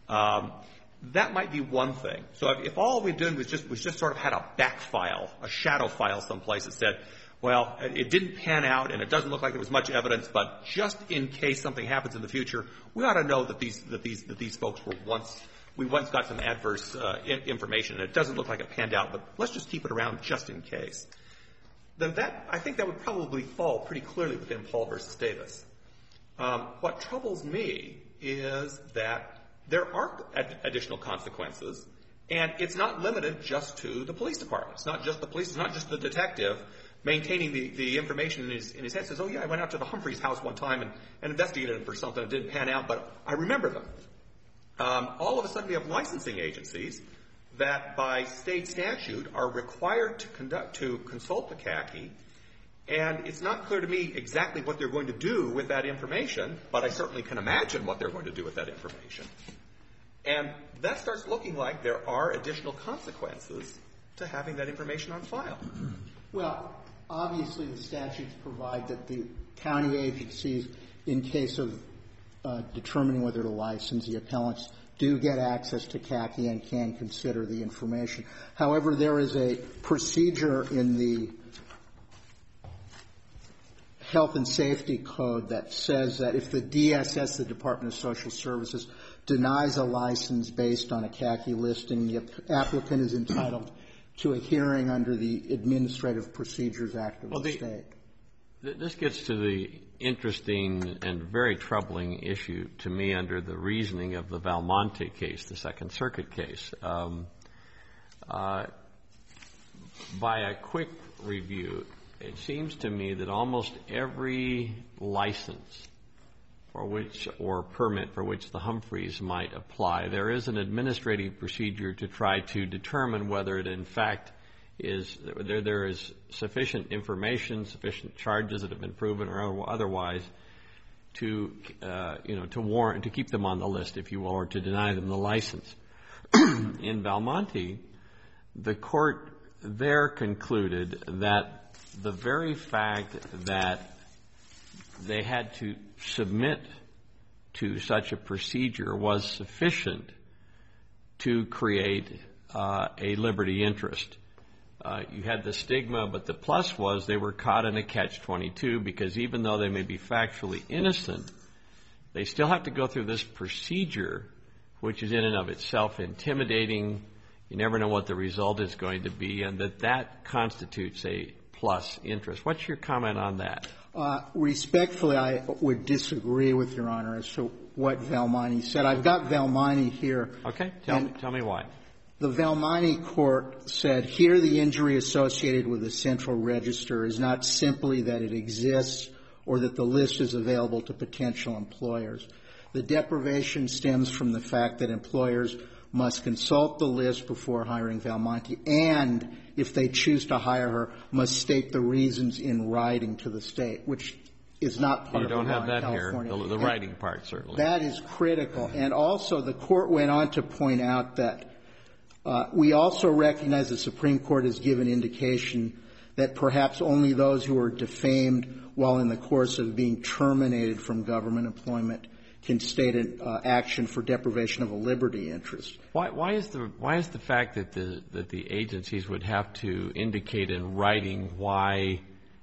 Um, that might be one thing. So if, if all we did was just was just sort of had a back file, a shadow file someplace that said, well, it didn't pan out and it doesn't look like there was much evidence, but just in case something happens in the future, we ought to know that these that these that these folks were once we once got some adverse uh, information and it doesn't look like it panned out, but let's just keep it around just in case. Then that I think that would probably fall pretty clearly within Paul versus Davis. Um, what troubles me is that there are ad- additional consequences, and it's not limited just to the police department. It's not just the police. It's not just the detective maintaining the, the information in his, in his head. Says, oh, yeah, I went out to the Humphreys house one time and, and investigated for something that didn't pan out, but I remember them. Um, all of a sudden we have licensing agencies that by state statute are required to conduct, to consult the C A C I, and it's not clear to me exactly what they're going to do with that information, but I certainly can imagine what they're going to do with that information. And that starts looking like there are additional consequences to having that information on file. Well, obviously the statutes provide that the county agencies, in case of uh, determining whether to license, the appellants do get access to C A C I and can consider the information. However, there is a procedure in the Health and Safety Code that says that if the D S S, the Department of Social Services, denies a license based on a C A C I listing, the applicant is entitled to a hearing under the Administrative Procedures Act of well, the, the state. Th- this gets to the interesting and very troubling issue to me under the reasoning of the Valmonte case, the Second Circuit case. Um, uh, by a quick review, it seems to me that almost every license for which or permit for which the Humphreys might apply, there is an administrative procedure to try to determine whether it in fact is there there is sufficient information, sufficient charges that have been proven or otherwise to uh, you know to warrant to keep them on the list, if you will, or to deny them the license. In Valmonte, the court there concluded that the very fact that they had to submit to such a procedure was sufficient to create uh, a liberty interest. Uh, you had the stigma, but the plus was they were caught in a catch twenty-two because even though they may be factually innocent, they still have to go through this procedure, which is in and of itself intimidating. You never know what the result is going to be, and that that constitutes a plus interest. What's your comment on that? Uh, respectfully, I would disagree with Your Honor as to what Valmonte said. I've got Valmonte here. Okay. Tell, tell me why. The Valmonte court said, here the injury associated with the central register is not simply that it exists or that the list is available to potential employers. The deprivation stems from the fact that employers must consult the list before hiring Valmonte, and if they choose to hire her, must state the reasons in writing to the state, which is not part you of the law in California. You don't have that here, the, the writing part, certainly. That is critical. And also, the court went on to point out that uh, we also recognize the Supreme Court has given indication that perhaps only those who are defamed while in the course of being terminated from government employment can state an uh, action for deprivation of a liberty interest. Why, why is the why is the fact that the that the agencies would have to indicate in writing why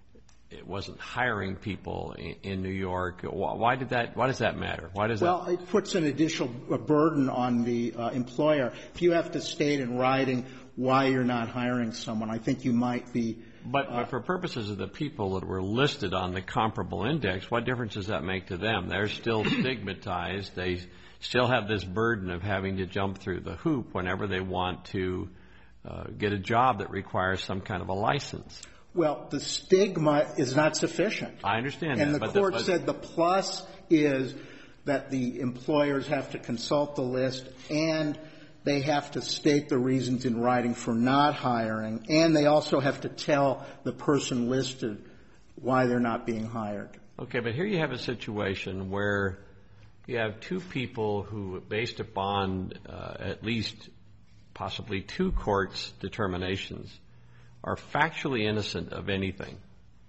it wasn't hiring people in, in New York? Why, why did that? Why does that matter? Why does well, that? Well, it puts an additional burden on the uh, employer. If you have to state in writing why you're not hiring someone, I think you might be. But, but for purposes of the people that were listed on the comparable index, what difference does that make to them? They're still stigmatized. They still have this burden of having to jump through the hoop whenever they want to uh, get a job that requires some kind of a license. Well, the stigma is not sufficient. I understand and that. And the but court the, but said the plus is that the employers have to consult the list and they have to state the reasons in writing for not hiring, and they also have to tell the person listed why they're not being hired. Okay, but here you have a situation where you have two people who, based upon uh, at least possibly two courts' determinations, are factually innocent of anything.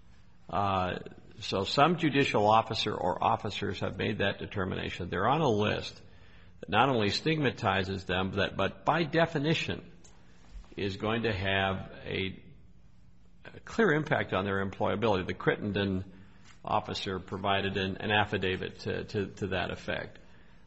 Uh, so some judicial officer or officers have made that determination. They're on a list. that not only stigmatizes them, but, but by definition is going to have a, a clear impact on their employability. The Crittenden officer provided an, an affidavit to, to, to that effect.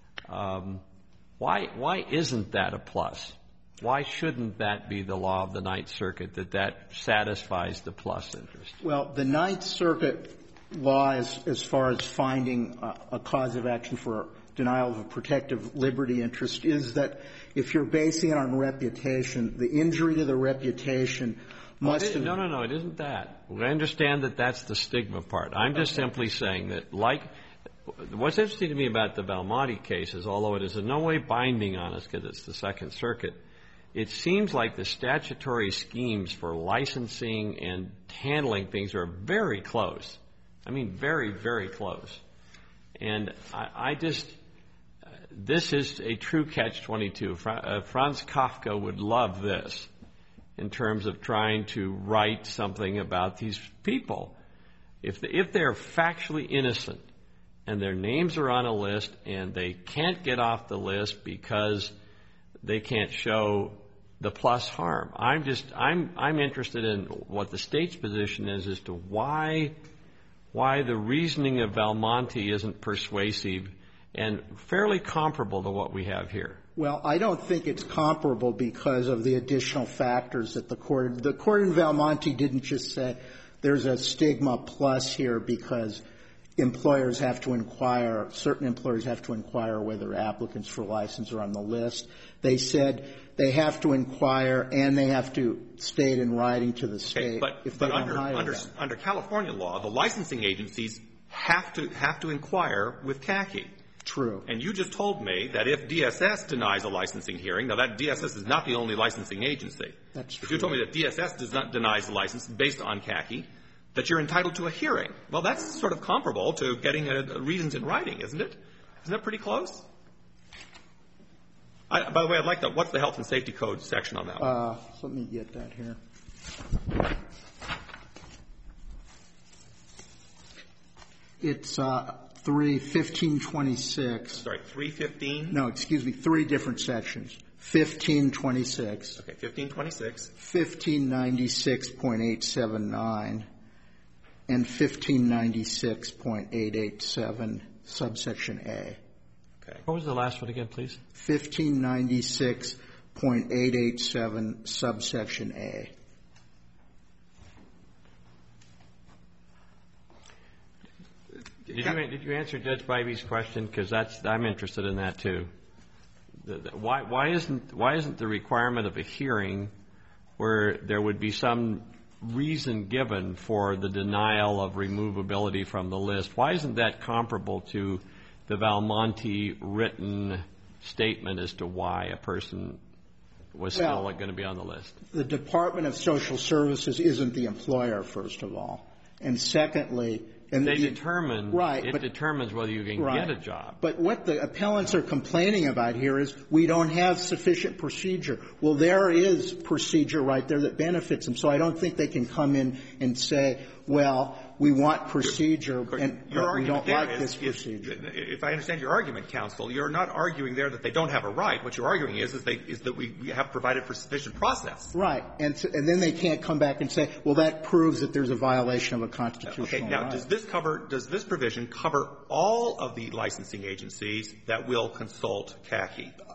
Um, why, why isn't that a plus? Why shouldn't that be the law of the Ninth Circuit, that that satisfies the plus interest? Well, the Ninth Circuit law, as, as far as finding a, a cause of action for denial of a protective liberty interest, is that if you're basing it on reputation, the injury to the reputation must well, have... No, no, no, it isn't that. I understand that that's the stigma part. I'm just okay. simply saying that, like, what's interesting to me about the Belmonte case is, although it is in no way binding on us because it's the Second Circuit, it seems like the statutory schemes for licensing and handling things are very close. I mean, very, very close. And I, I just, uh, this is a true catch twenty-two. Fra- uh, Franz Kafka would love this in terms of trying to write something about these people. If, the, if they're factually innocent and their names are on a list and they can't get off the list because they can't show the plus harm. I'm just, I'm, I'm interested in what the state's position is as to why, why the reasoning of Belmonte isn't persuasive and fairly comparable to what we have here. Well, I don't think it's comparable because of the additional factors that the court, the court in Belmonte didn't just say there's a stigma plus here because employers have to inquire, certain employers have to inquire whether applicants for license are on the list. They said they have to inquire and they have to state in writing to the state okay, but, if but they don't under, hire under, them. under California law, the licensing agencies have to have to inquire with C A C I. True. And you just told me that if D S S denies a licensing hearing, now that D S S is not the only licensing agency. That's true. If you told me that D S S does not denies a license based on C A C I, that you're entitled to a hearing. Well, that's sort of comparable to getting a, a reasons in writing, isn't it? Isn't that pretty close? I, by the way, I'd like to, what's the health and safety code section on that one? Uh, let me get that here. It's uh, three fifteen twenty-six. Sorry, three fifteen? No, excuse me, three different sections. fifteen twenty-six. Okay, fifteen twenty-six. fifteen ninety-six point eight seven nine and fifteen ninety-six point eight eight seven, subsection A. Okay. What was the last one again, please? fifteen ninety-six point eight eight seven, subsection A. Did you, did you answer Judge Bybee's question? Because that's, I'm interested in that too. The, the, why, why isn't why isn't the requirement of a hearing where there would be some reason given for the denial of removability from the list? Why isn't that comparable to the Belmonte written statement as to why a person was well, still going to be on the list? The Department of Social Services isn't the employer, first of all, and secondly. And they the, determine, right, it but, determines whether you can right. get a job. But what the appellants are complaining about here is we don't have sufficient procedure. Well, there is procedure right there that benefits them. So I don't think they can come in and say, well, we want procedure, your, and your we don't like is, this procedure. Is, if I understand your argument, counsel, you're not arguing there that they don't have a right. What you're arguing is, is, they, is that we, we have provided for sufficient process. Right. And, to, and then they can't come back and say, well, that proves that there's a violation of a constitutional okay, now, right. does this cover, does this provision cover all of the licensing agencies that will consult C A C I?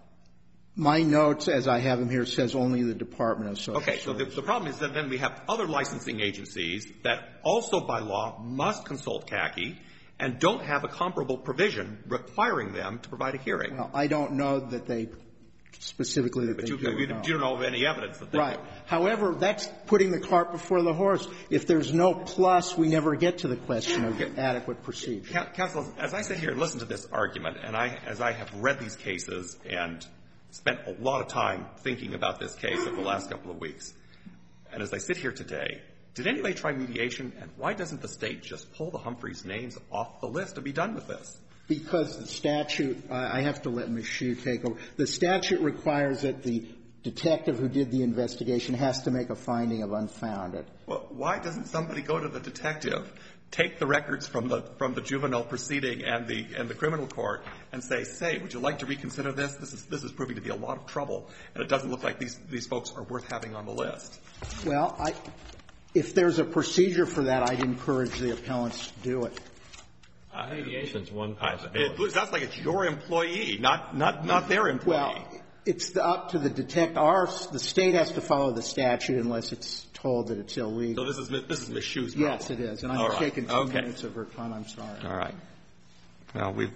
My notes, as I have them here, says only the Department of Social Okay, Services. so the, the problem is that then we have other licensing agencies that also by law must consult C A C I and don't have a comparable provision requiring them to provide a hearing. Well, I don't know that they specifically that but they you, do. you, no. you don't know of any evidence that they right. do. However, that's putting the cart before the horse. If there's no plus, we never get to the question of okay. adequate procedure. Counsel, as I sit here and listen to this argument, and I, as I have read these cases and spent a lot of time thinking about this case over the last couple of weeks, and as I sit here today, did anybody try mediation, and why doesn't the state just pull the Humphreys names off the list and be done with this? Because the statute, I have to let Miz Hsu take over. The statute requires that the detective who did the investigation has to make a finding of unfounded. Well, why doesn't somebody go to the detective take the records from the from the juvenile proceeding and the and the criminal court and say, say, would you like to reconsider this? This is this is proving to be a lot of trouble, and it doesn't look like these these folks are worth having on the list. Well, I, if there's a procedure for that, I'd encourage the appellants to do it. Uh, Mediation's one possibility. It sounds like it's your employee, not not not their employee. Well, it's the, up to the detect. Our the state has to follow the statute unless it's told that it's illegal. So this is this is Miz Shue's problem. Yes, it is, and I'm right. taking two okay. minutes of her time. I'm sorry. All right. Well, we've.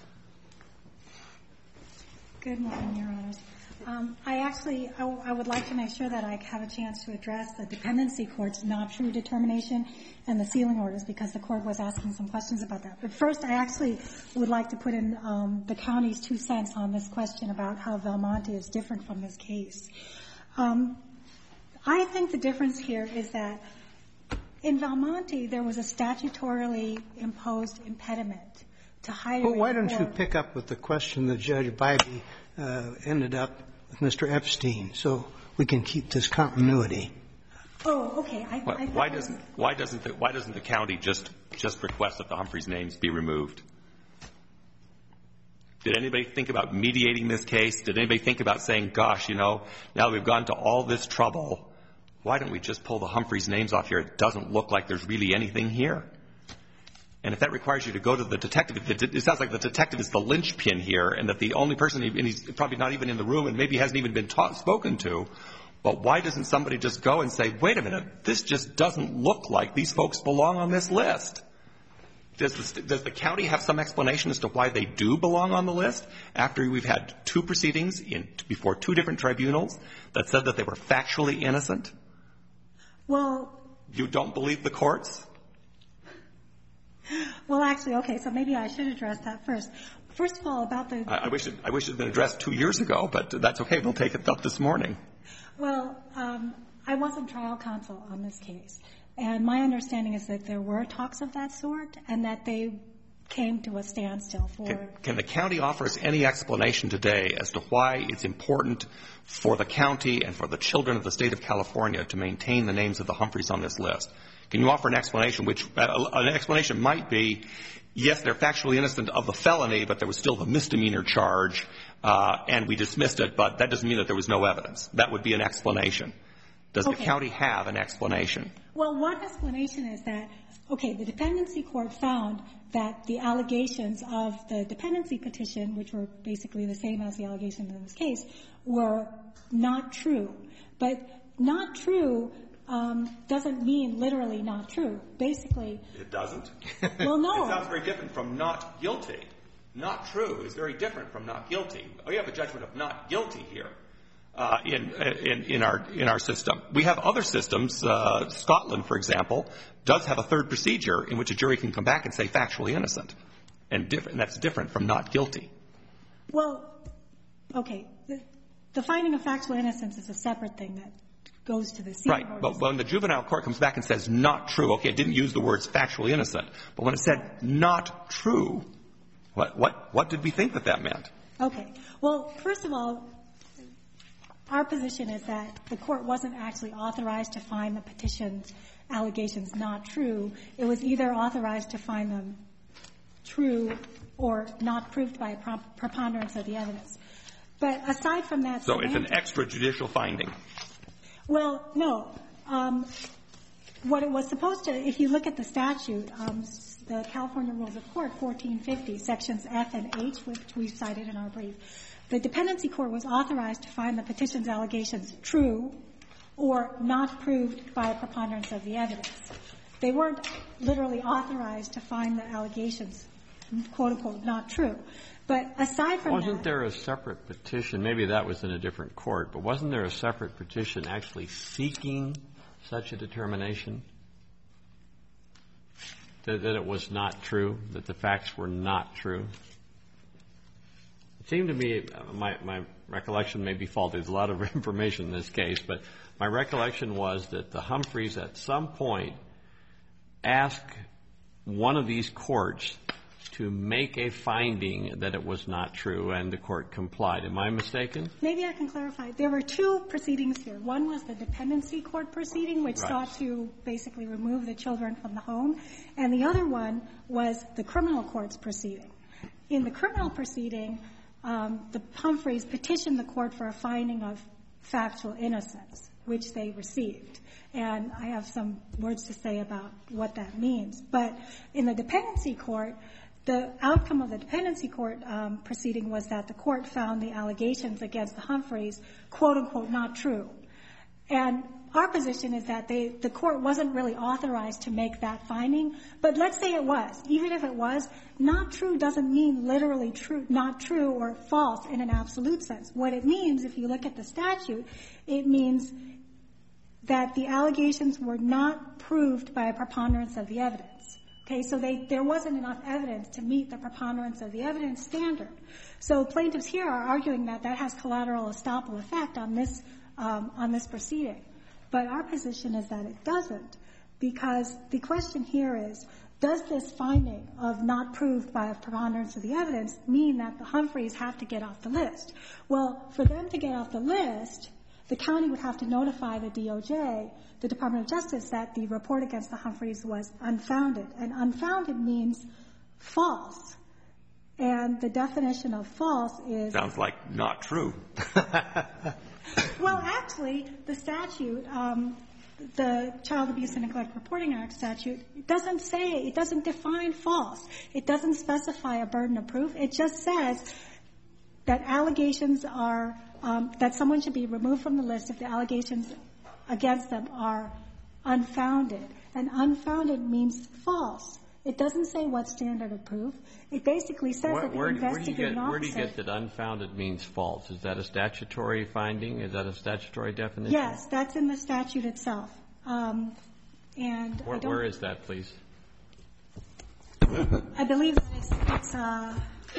Good morning, Your Honors. Um, I actually, I, I would like to make sure that I have a chance to address the dependency court's not true determination and the sealing orders, because the court was asking some questions about that. But first, I actually would like to put in um, the county's two cents on this question about how Valmonte is different from this case. Um, I think the difference here is that in Valmonte, there was a statutorily imposed impediment to hiring. Well, why don't you pick up with the question that Judge Bybee uh, ended up with Mister Epstein, so we can keep this continuity? Oh, okay. I, why, I why doesn't why doesn't the, why doesn't the county just just request that the Humphreys names be removed? Did anybody think about mediating this case? Did anybody think about saying, "Gosh, you know, now we've gone to all this trouble, why don't we just pull the Humphreys names off here? It doesn't look like there's really anything here." And if that requires you to go to the detective, it sounds like the detective is the linchpin here, and that the only person, and he's probably not even in the room, and maybe hasn't even been taught, spoken to. But why doesn't somebody just go and say, wait a minute, this just doesn't look like these folks belong on this list? Does the, does the county have some explanation as to why they do belong on the list after we've had two proceedings in, before two different tribunals that said that they were factually innocent? Well, you don't believe the courts? Well, actually, okay, so maybe I should address that first. First of all, about the... I, I wish it, I wish it had been addressed two years ago, but that's okay. We'll take it up this morning. Well, um, I wasn't trial counsel on this case, and my understanding is that there were talks of that sort and that they came to a standstill for... Can, can the county offer us any explanation today as to why it's important for the county and for the children of the state of California to maintain the names of the Humphreys on this list? Can you offer an explanation which uh, an explanation might be, yes, they're factually innocent of the felony, but there was still the misdemeanor charge, uh, and we dismissed it, but that doesn't mean that there was no evidence. That would be an explanation. Does okay. the county have an explanation? Well, one explanation is that, okay, the dependency court found that the allegations of the dependency petition, which were basically the same as the allegations in this case, were not true. But not true Um, doesn't mean literally not true. Basically... It doesn't? Well, no. It sounds very different from not guilty. Not true is very different from not guilty. We have a judgment of not guilty here uh, in, in, in, our, in our system. We have other systems. Uh, Scotland, for example, does have a third procedure in which a jury can come back and say factually innocent. And, diff- and that's different from not guilty. Well, okay. The, the finding of factual innocence is a separate thing that goes to the sealing Right. orders. But when the juvenile court comes back and says not true, okay, it didn't use the words factually innocent, but when it said not true, what, what, what did we think that that meant? Okay. Well, first of all, our position is that the court wasn't actually authorized to find the petition's allegations not true. It was either authorized to find them true or not proved by a preponderance of the evidence. But aside from that... So it's an extrajudicial finding. Well, no. Um, what it was supposed to, if you look at the statute, um, the California Rules of Court, fourteen fifty, sections F and H, which we cited in our brief, the dependency court was authorized to find the petition's allegations true or not proved by a preponderance of the evidence. They weren't literally authorized to find the allegations, quote, unquote, not true. But aside from wasn't that... there a separate petition? Maybe that was in a different court, but wasn't there a separate petition actually seeking such a determination? That, that it was not true, that the facts were not true? It seemed to me, my, my recollection may be faulty. There's a lot of information in this case, but my recollection was that the Humphreys at some point asked one of these courts to make a finding that it was not true, and the court complied. Am I mistaken? Maybe I can clarify. There were two proceedings here. One was the dependency court proceeding, which Right. sought to basically remove the children from the home, and the other one was the criminal court's proceeding. In the criminal proceeding, um, the Humphreys petitioned the court for a finding of factual innocence, which they received. And I have some words to say about what that means. But in the dependency court, the outcome of the dependency court um, proceeding was that the court found the allegations against the Humphreys, quote, unquote, not true. And our position is that they, the court wasn't really authorized to make that finding. But let's say it was. Even if it was, not true doesn't mean literally true, not true or false in an absolute sense. What it means, if you look at the statute, it means that the allegations were not proved by a preponderance of the evidence. Okay, so they, there wasn't enough evidence to meet the preponderance of the evidence standard. So plaintiffs here are arguing that that has collateral estoppel effect on this, um, on this proceeding. But our position is that it doesn't, because the question here is, does this finding of not proved by a preponderance of the evidence mean that the Humphreys have to get off the list? Well, for them to get off the list, the county would have to notify the D O J, the Department of Justice, that the report against the Humphreys was unfounded. And unfounded means false. And the definition of false is... Sounds like not true. Well, actually, the statute, um, the Child Abuse and Neglect Reporting Act statute, it doesn't say, it doesn't define false. It doesn't specify a burden of proof. It just says that allegations are, um, that someone should be removed from the list if the allegations against them are unfounded. And unfounded means false. It doesn't say what standard of proof. It basically says Where, that the where, investigating where, where do you officer... get that unfounded means false? Is that a statutory finding? Is that a statutory definition? Yes, that's in the statute itself. Um, and where, I don't, where is that, please? I believe that it's, it's uh,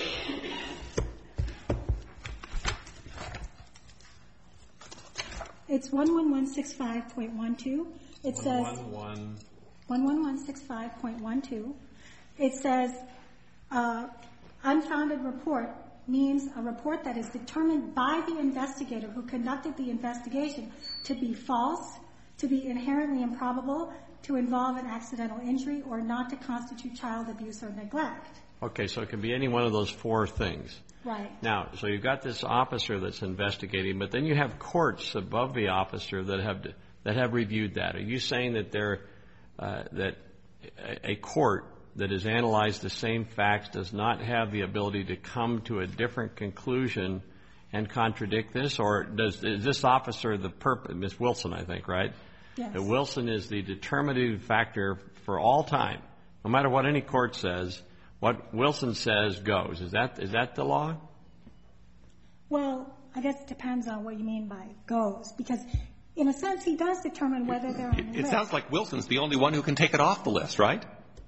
it's one one one six five point one two. It says one one one one one six five point one two. It says uh, unfounded report means a report that is determined by the investigator who conducted the investigation to be false, to be inherently improbable, to involve an accidental injury, or not to constitute child abuse or neglect. Okay, so it can be any one of those four things. Right. Now, so you've got this officer that's investigating, but then you have courts above the officer that have that have reviewed that. Are you saying that they're uh, that a, a court that has analyzed the same facts does not have the ability to come to a different conclusion and contradict this, or does is this officer the purpose? Miz Wilson, I think, right? Yes. That Wilson is the determinative factor for all time, no matter what any court says. What Wilson says goes. Is that is that the law? Well, I guess it depends on what you mean by goes, because in a sense he does determine whether they're on the It, list. it sounds like Wilson's the only one who can take it off the list, right?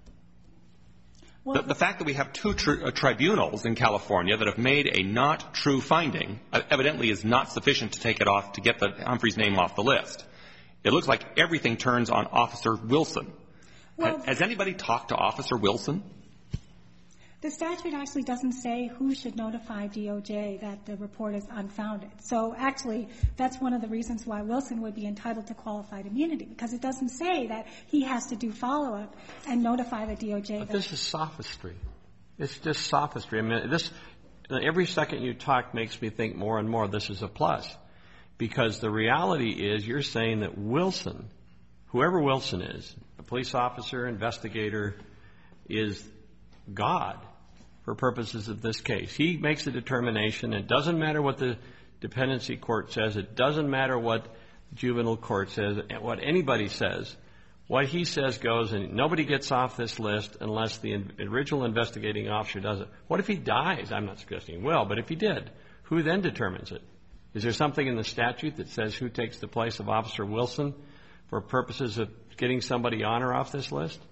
Well, The, the fact that we have two tri- uh, tribunals in California that have made a not true finding uh, evidently is not sufficient to take it off, to get the Humphreys name off the list. It looks like everything turns on Officer Wilson. Well, Ha- has anybody talked to Officer Wilson? the statute actually doesn't say who should notify D O J that the report is unfounded. So actually, that's one of the reasons why Wilson would be entitled to qualified immunity, because it doesn't say that he has to do follow-up and notify the D O J. But that this is sophistry. It's just sophistry. I mean, this every second you talk makes me think more and more this is a plus, because the reality is you're saying that Wilson, whoever Wilson is, a police officer, investigator, is God for purposes of this case. He makes a determination. It doesn't matter what the dependency court says. It doesn't matter what juvenile court says, what anybody says. What he says goes, and nobody gets off this list unless the original investigating officer does it. What if he dies? I'm not suggesting he will, but if he did, who then determines it? Is there something in the statute that says who takes the place of Officer Wilson for purposes of getting somebody on or off this list?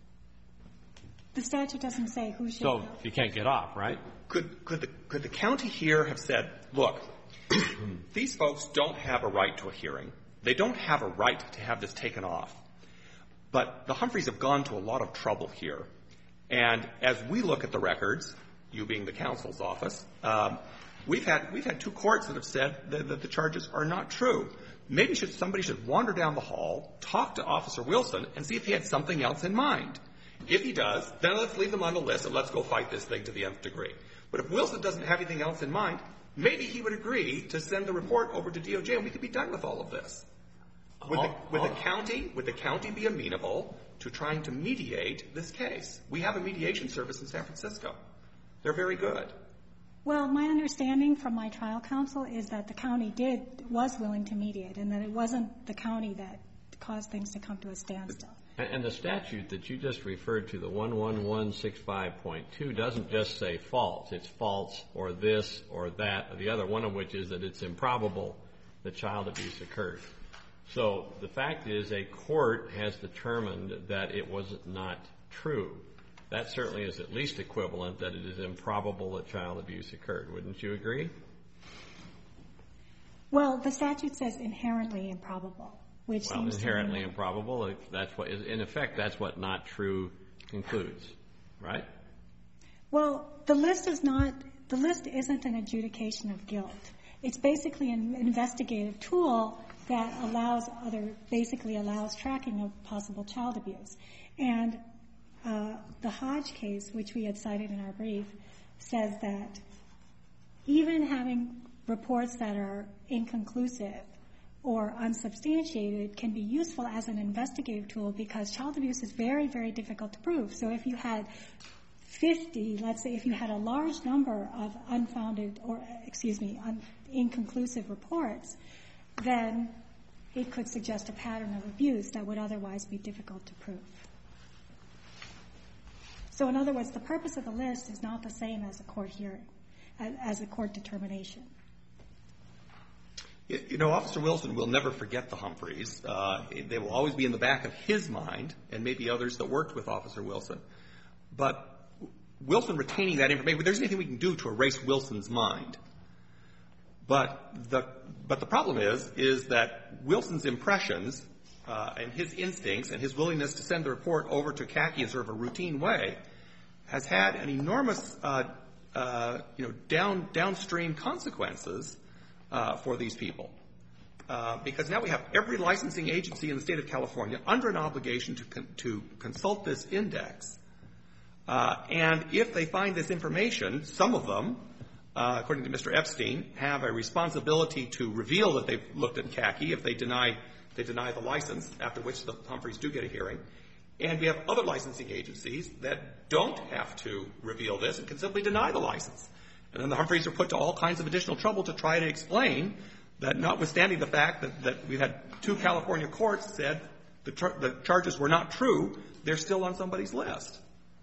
the statute doesn't say who should. So you can't get off, right? Could, could, the, could the county here have said, look, these folks don't have a right to a hearing. They don't have a right to have this taken off. But the Humphreys have gone to a lot of trouble here. And as we look at the records, you being the counsel's office, um, we've had we've had two courts that have said that, that the charges are not true. Maybe should, somebody should wander down the hall, talk to Officer Wilson, and see if he had something else in mind. If he does, then let's leave them on the list and let's go fight this thing to the nth degree. But if Wilson doesn't have anything else in mind, maybe he would agree to send the report over to D O J and we could be done with all of this. Would the, would the county would the county be amenable to trying to mediate this case? We have a mediation service in San Francisco. They're very good. Well, my understanding from my trial counsel is that the county did was willing to mediate, and that it wasn't the county that caused things to come to a standstill. And the statute that you just referred to, the one one one six five point two, doesn't just say false. It's false or this or that or the other, one of which is that it's improbable that child abuse occurred. So the fact is a court has determined that it was not true. That certainly is at least equivalent that it is improbable that child abuse occurred. Wouldn't you agree? Well, the statute says inherently improbable, which well, seems inherently to be improbable. If that's what, in effect, that's what not true concludes, right? Well, the list is not. The list isn't an adjudication of guilt. It's basically an investigative tool that allows other, basically allows tracking of possible child abuse. And uh, the Hodge case, which we had cited in our brief, says that even having reports that are inconclusive or unsubstantiated can be useful as an investigative tool because child abuse is very, very difficult to prove. So if you had fifty, let's say if you had a large number of unfounded or, excuse me, un- inconclusive reports, then it could suggest a pattern of abuse that would otherwise be difficult to prove. So in other words, the purpose of the list is not the same as a court hearing, as a court determination. You know, Officer Wilson will never forget the Humphreys. Uh, they will always be in the back of his mind, and maybe others that worked with Officer Wilson. But Wilson retaining that information, if there's anything we can do to erase Wilson's mind. But the but the problem is, is that Wilson's impressions uh, and his instincts and his willingness to send the report over to Khaki in sort of a routine way has had an enormous, uh, uh, you know, down downstream consequences uh, for these people. Uh, because now we have every licensing agency in the state of California under an obligation to con- to consult this index. Uh, and if they find this information, some of them, uh, according to Mister Epstein, have a responsibility to reveal that they've looked at Khaki if they deny they deny the license, after which the Humphreys do get a hearing. And we have other licensing agencies that don't have to reveal this and can simply deny the license. And then the Humphreys are put to all kinds of additional trouble to try to explain that, notwithstanding the fact that, that we've had two California courts said the, char- the charges were not true, they're still on somebody's list.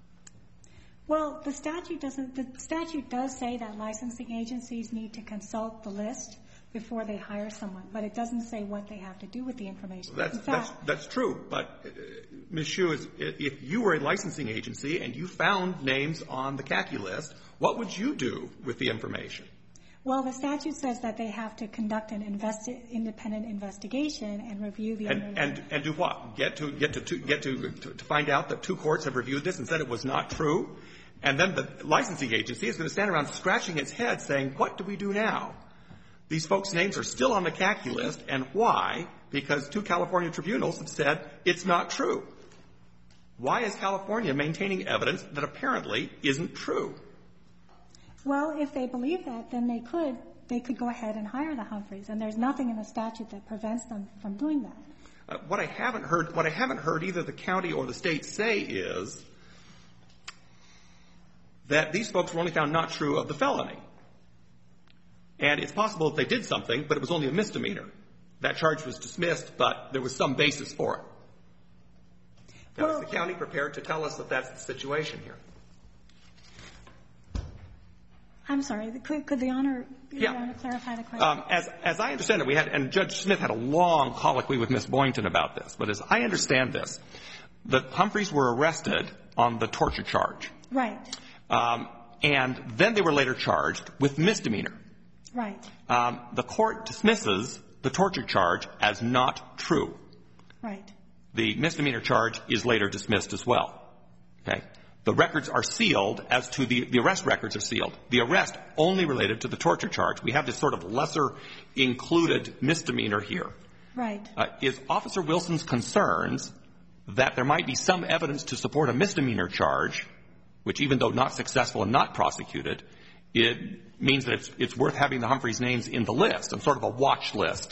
Well, the statute doesn't. The statute does say that licensing agencies need to consult the list before they hire someone, but it doesn't say what they have to do with the information. That's In fact, that's, that's true. But uh, Miz Hsu, is, if you were a licensing agency and you found names on the Khaki list, what would you do with the information? Well, the statute says that they have to conduct an investi- independent investigation and review the and, and and do what? Get to get to, to get to, to to find out that two courts have reviewed this and said it was not true, and then the licensing agency is going to stand around scratching its head saying, "What do we do now? These folks' names are still on the Khaki list, and why? Because two California tribunals have said it's not true. Why is California maintaining evidence that apparently isn't true?" Well, if they believe that, then they could they could go ahead and hire the Humphreys, and there's nothing in the statute that prevents them from doing that. Uh, what I haven't heard, what I haven't heard either the county or the state say is that these folks were only found not true of the felony, and it's possible that they did something, but it was only a misdemeanor. That charge was dismissed, but there was some basis for it. Now, Well, is the county prepared to tell us that that's the situation here? I'm sorry. Could, could the honor, Yeah. Your Honor clarify the question? Um, as, as I understand it, we had, and Judge Smith had a long colloquy with Miz Boynton about this, but as I understand this, the Humphreys were arrested on the torture charge. Right. Um, and then they were later charged with misdemeanor. Right. Um, the court dismisses the torture charge as not true. Right. The misdemeanor charge is later dismissed as well. Okay? The records are sealed as to the, the arrest records are sealed. The arrest only related to the torture charge. We have this sort of lesser included misdemeanor here. Right. Uh, is Officer Wilson's concerns that there might be some evidence to support a misdemeanor charge, which even though not successful and not prosecuted, it means that it's, it's worth having the Humphreys names in the list, and sort of a watch list?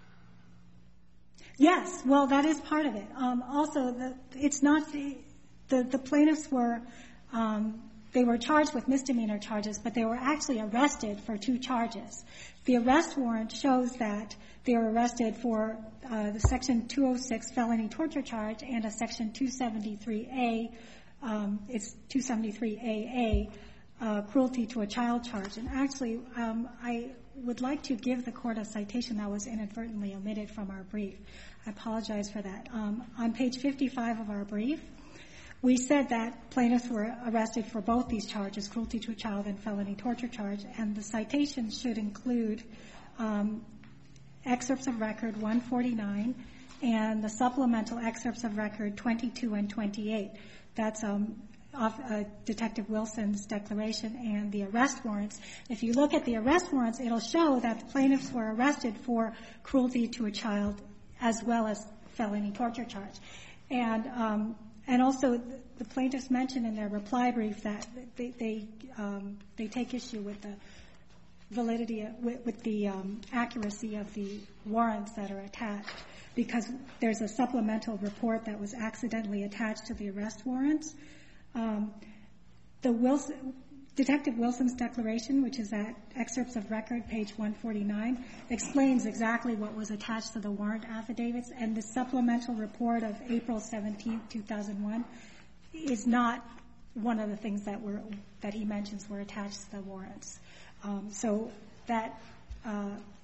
Yes. Well, that is part of it. Um, also, the, it's not the, the, the plaintiffs were, um, they were charged with misdemeanor charges, but they were actually arrested for two charges. The arrest warrant shows that they were arrested for uh, the Section two oh six felony torture charge and a Section two seventy-three A, um, it's two seventy-three A A, uh, cruelty to a child charge. And actually, um, I would like to give the Court a citation that was inadvertently omitted from our brief. I apologize for that. Um, on page fifty-five of our brief, we said that plaintiffs were arrested for both these charges, cruelty to a child and felony torture charge, and the citation should include um, excerpts of record one forty-nine and the supplemental excerpts of record twenty-two and twenty-eight. That's um, off, uh, Detective Wilson's declaration and the arrest warrants. If you look at the arrest warrants, it'll show that the plaintiffs were arrested for cruelty to a child as well as felony torture charge. And um, and also the plaintiffs mentioned in their reply brief that they they, um, they take issue with the validity, with, with the um, accuracy of the warrants that are attached, because there's a supplemental report that was accidentally attached to the arrest warrants. Um, the Wilson, Detective Wilson's declaration, which is at excerpts of record, page one forty-nine, explains exactly what was attached to the warrant affidavits, and the supplemental report of April seventeenth, two thousand one is not one of the things that were that he mentions were attached to the warrants. Um, so that uh,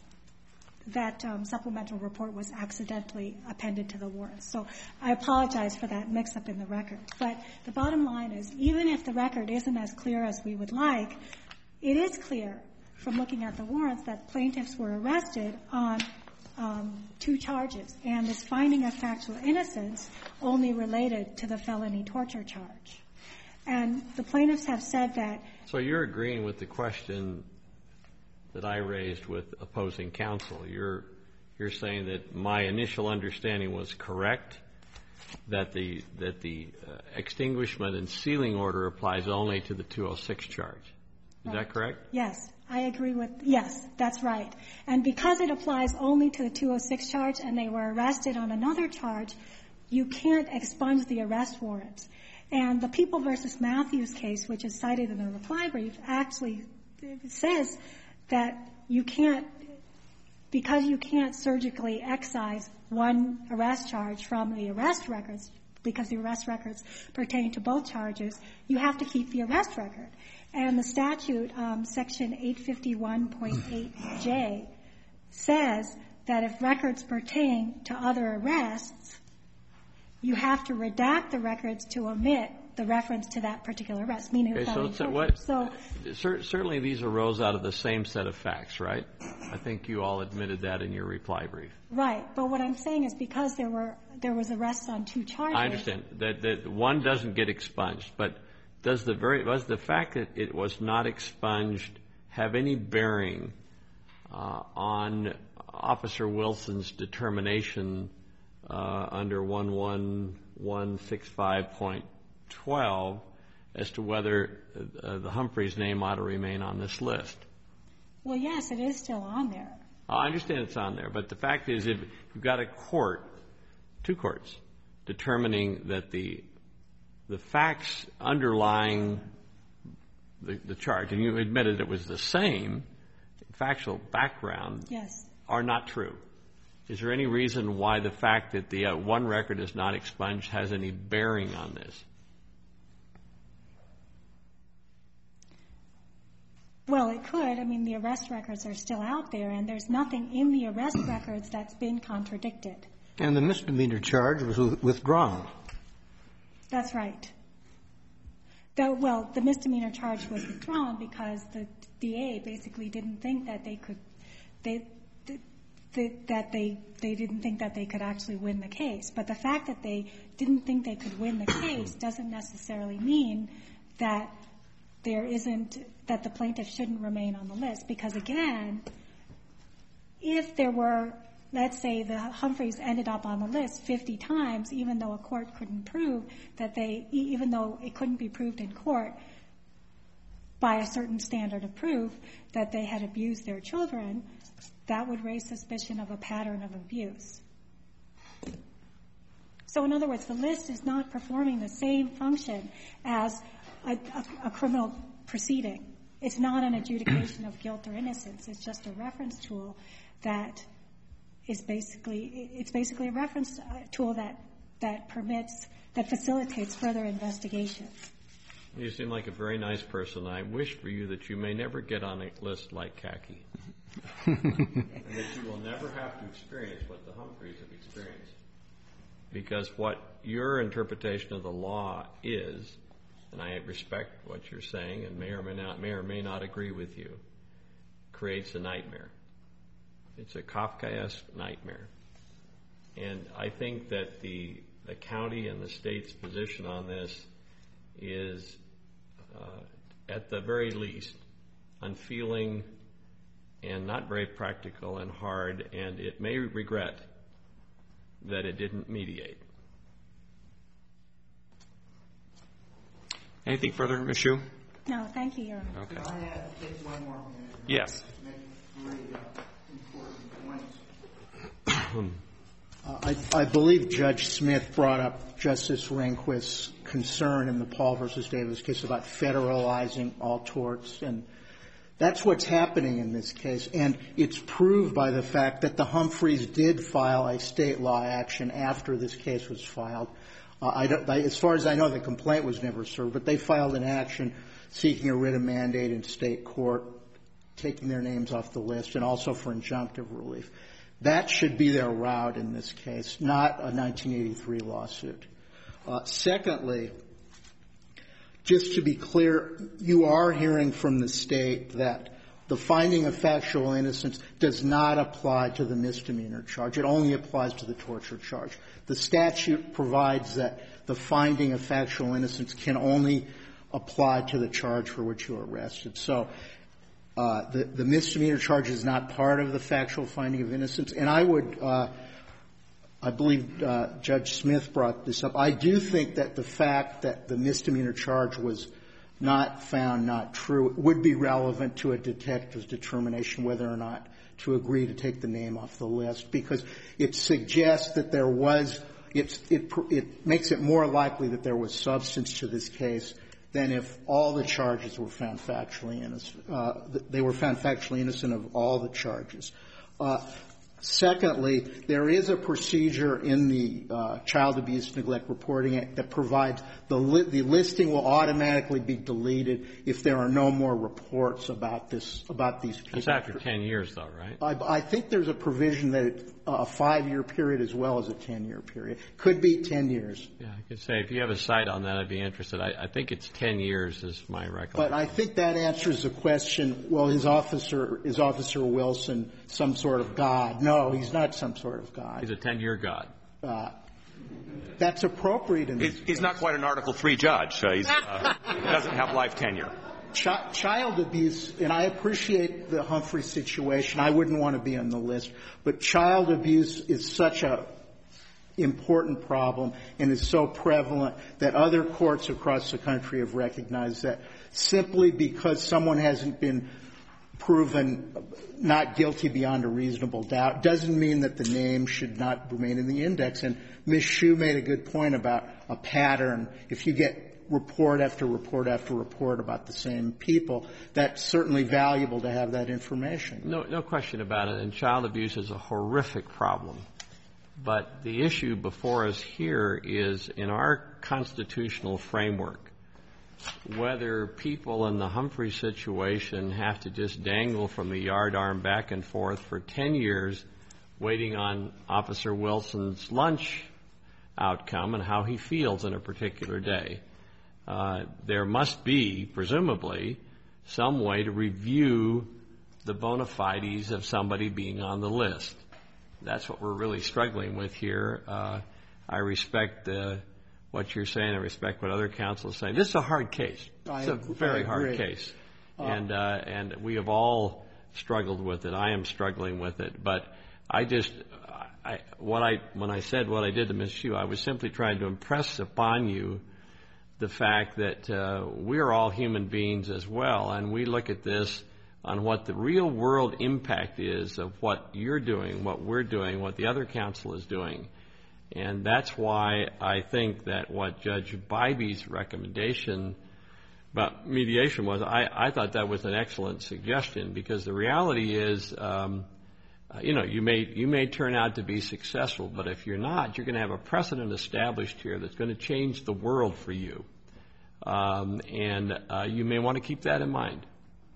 that um, supplemental report was accidentally appended to the warrants. So I apologize for that mix-up in the record. But the bottom line is, even if the record isn't as clear as we would like, it is clear from looking at the warrants that plaintiffs were arrested on um, two charges, and this finding of factual innocence only related to the felony torture charge. And the plaintiffs have said that. So you're agreeing with the question that I raised with opposing counsel. You're you're saying that my initial understanding was correct, that the that the uh, extinguishment and sealing order applies only to the two oh six charge. Is Right. that correct? Yes, I agree with, yes, that's right. And because it applies only to the two oh six charge and they were arrested on another charge, you can't expunge the arrest warrants. And the People versus Matthews case, which is cited in the reply brief, actually says that you can't, because you can't surgically excise one arrest charge from the arrest records, because the arrest records pertain to both charges, you have to keep the arrest record. And the statute, um, section eight fifty-one point eight J, says that if records pertain to other arrests, you have to redact the records to omit the reference to that particular arrest, meaning Okay, felony so, so, torture. what, So cer- certainly these arose out of the same set of facts, right? I think you all admitted that in your reply brief. right, but what I'm saying is because there were there was arrests on two charges. I understand that, that one doesn't get expunged, but does the very was the fact that it was not expunged have any bearing uh, on Officer Wilson's determination uh, under one one one six five point twelve as to whether uh, the Humphreys name ought to remain on this list? Well, yes, it is still on there. I understand it's on there, but the fact is, if you've got a court, two courts, determining that the the facts underlying the, the charge, and you admitted it was the same factual background, Yes. are not true. Is there any reason why the fact that the uh, one record is not expunged has any bearing on this? Well, it could. I mean, the arrest records are still out there, and there's nothing in the arrest records that's been contradicted. And the misdemeanor charge was withdrawn. That's right. The, well, the misdemeanor charge was withdrawn because the D A basically didn't think that they could, they, that, that they, they didn't think that they could actually win the case. But the fact that they didn't think they could win the case doesn't necessarily mean that there isn't, that the plaintiff shouldn't remain on the list. Because again, if there were, let's say the Humphreys ended up on the list fifty times, even though a court couldn't prove that they, even though it couldn't be proved in court by a certain standard of proof that they had abused their children, that would raise suspicion of a pattern of abuse. So in other words, the list is not performing the same function as a, a, a criminal proceeding. It's not an adjudication of guilt or innocence. It's just a reference tool that is basically, it's basically a reference tool that, that permits, that facilitates further investigation. You seem like a very nice person. I wish for you that you may never get on a list like Khaki. And that you will never have to experience what the Humphreys have experienced. Because what your interpretation of the law is, and I respect what you're saying and may or may not, may or may not agree with you, creates a nightmare. It's a Kafkaesque nightmare. And I think that the, the county and the state's position on this is, uh, at the very least, unfeeling and not very practical and hard, and it may regret that it didn't mediate. Anything further, Miz Hsu? No, thank you, Your Honor. Okay. Can I uh, take one more minute? Yes. Make three uh, important points. uh, I, I believe Judge Smith brought up Justice Rehnquist's concern in the Paul versus Davis case about federalizing all torts, and that's what's happening in this case. And it's proved by the fact that the Humphreys did file a state law action after this case was filed. Uh, I don't, I, as far as I know, the complaint was never served, but they filed an action seeking a writ of mandate in state court, taking their names off the list, and also for injunctive relief. That should be their route in this case, not a nineteen eighty-three lawsuit. Uh, secondly, just to be clear, you are hearing from the state that the finding of factual innocence does not apply to the misdemeanor charge. It only applies to the torture charge. The statute provides that the finding of factual innocence can only apply to the charge for which you are arrested. So uh, the, the misdemeanor charge is not part of the factual finding of innocence. And I would, uh, I believe uh, Judge Smith brought this up. I do think that the fact that the misdemeanor charge was not found not true would be relevant to a detective's determination whether or not to agree to take the name off the list, because it suggests that there was, it's, it, it makes it more likely that there was substance to this case than if all the charges were found factually innocent. Uh, they were found factually innocent of all the charges. Uh, Secondly, there is a procedure in the uh, Child Abuse Neglect Reporting Act that provides the, li- the listing will automatically be deleted if there are no more reports about this, about these people. It's after ten years, though, right? I, I think there's a provision that it, uh, a five-year period as well as a ten-year period. Could be ten years. Yeah, I could say if you have a cite on that, I'd be interested. I, I think it's ten years is my recollection. But I think that answers the question, well, is Officer, is Officer Wilson some sort of God? No, he's not some sort of God. He's a ten-year God. Uh, that's appropriate in this He's, case. he's not quite an Article three judge. Uh, he's, uh, he doesn't have life tenure. Ch- child abuse, and I appreciate the Humphrey situation. I wouldn't want to be on the list. But child abuse is such a important problem and is so prevalent that other courts across the country have recognized that simply because someone hasn't been proven not guilty beyond a reasonable doubt doesn't mean that the name should not remain in the index. And Miz Hsu made a good point about a pattern. If you get report after report after report about the same people, that's certainly valuable to have that information. No, no question about it. And child abuse is a horrific problem. But the issue before us here is, in our constitutional framework, whether people in the Humphrey situation have to just dangle from the yardarm back and forth for ten years waiting on Officer Wilson's lunch outcome and how he feels in a particular day. Uh, there must be, presumably, some way to review the bona fides of somebody being on the list. that's what we're really struggling with here. Uh, I respect uh, what you're saying. I respect what other counsel is saying. This is a hard case. I It's a agree. very I hard agree. case. Uh, and uh, and we have all struggled with it. I am struggling with it. But I just, I, what I when I said what I did to Miz Hsu, I was simply trying to impress upon you the fact that uh, we're all human beings as well, and we look at this on what the real world impact is of what you're doing, what we're doing, what the other counsel is doing. And that's why I think that what Judge Bybee's recommendation about mediation was, I, I thought that was an excellent suggestion, because the reality is, um, uh, you know, you may, you may turn out to be successful, but if you're not, you're going to have a precedent established here that's going to change the world for you. Um, and uh, you may want to keep that in mind.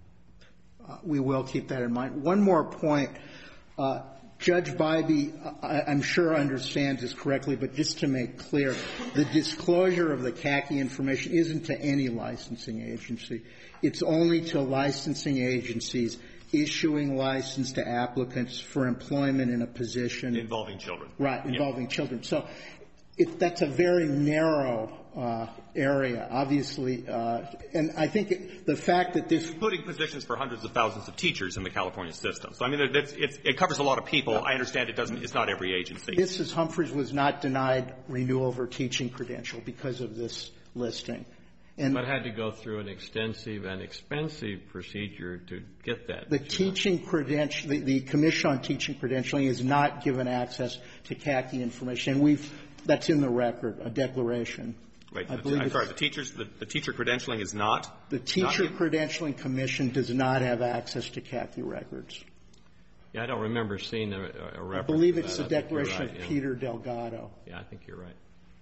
Uh, we will keep that in mind. One more point. Uh, Judge Bybee, I, I'm sure understands this correctly, but just to make clear, the disclosure of the C A C I information isn't to any licensing agency. It's only to licensing agencies issuing license to applicants for employment in a position involving children. Right, involving yeah. children. So it, that's a very narrow uh, area, obviously. Uh, and I think it, the fact that this... Including positions for hundreds of thousands of teachers in the California system. So, I mean, it's, it's, it covers a lot of people. I understand it doesn't, it's not every agency. Missus Humphreys was not denied renewal of her teaching credential because of this listing. And but had to go through an extensive and expensive procedure to get that. The teaching credential, the, the Commission on Teaching Credentialing is not given access to C A C I information. And we've, that's in the record, a declaration. Wait, I the, believe I'm sorry, the teachers, the, the teacher credentialing is not? The Teacher not Credentialing Commission does not have access to C A C I records. Yeah, I don't remember seeing a, a reference. I believe to it's that. the I think you're declaration right, of yeah. Peter Delgado. Yeah, I think you're right.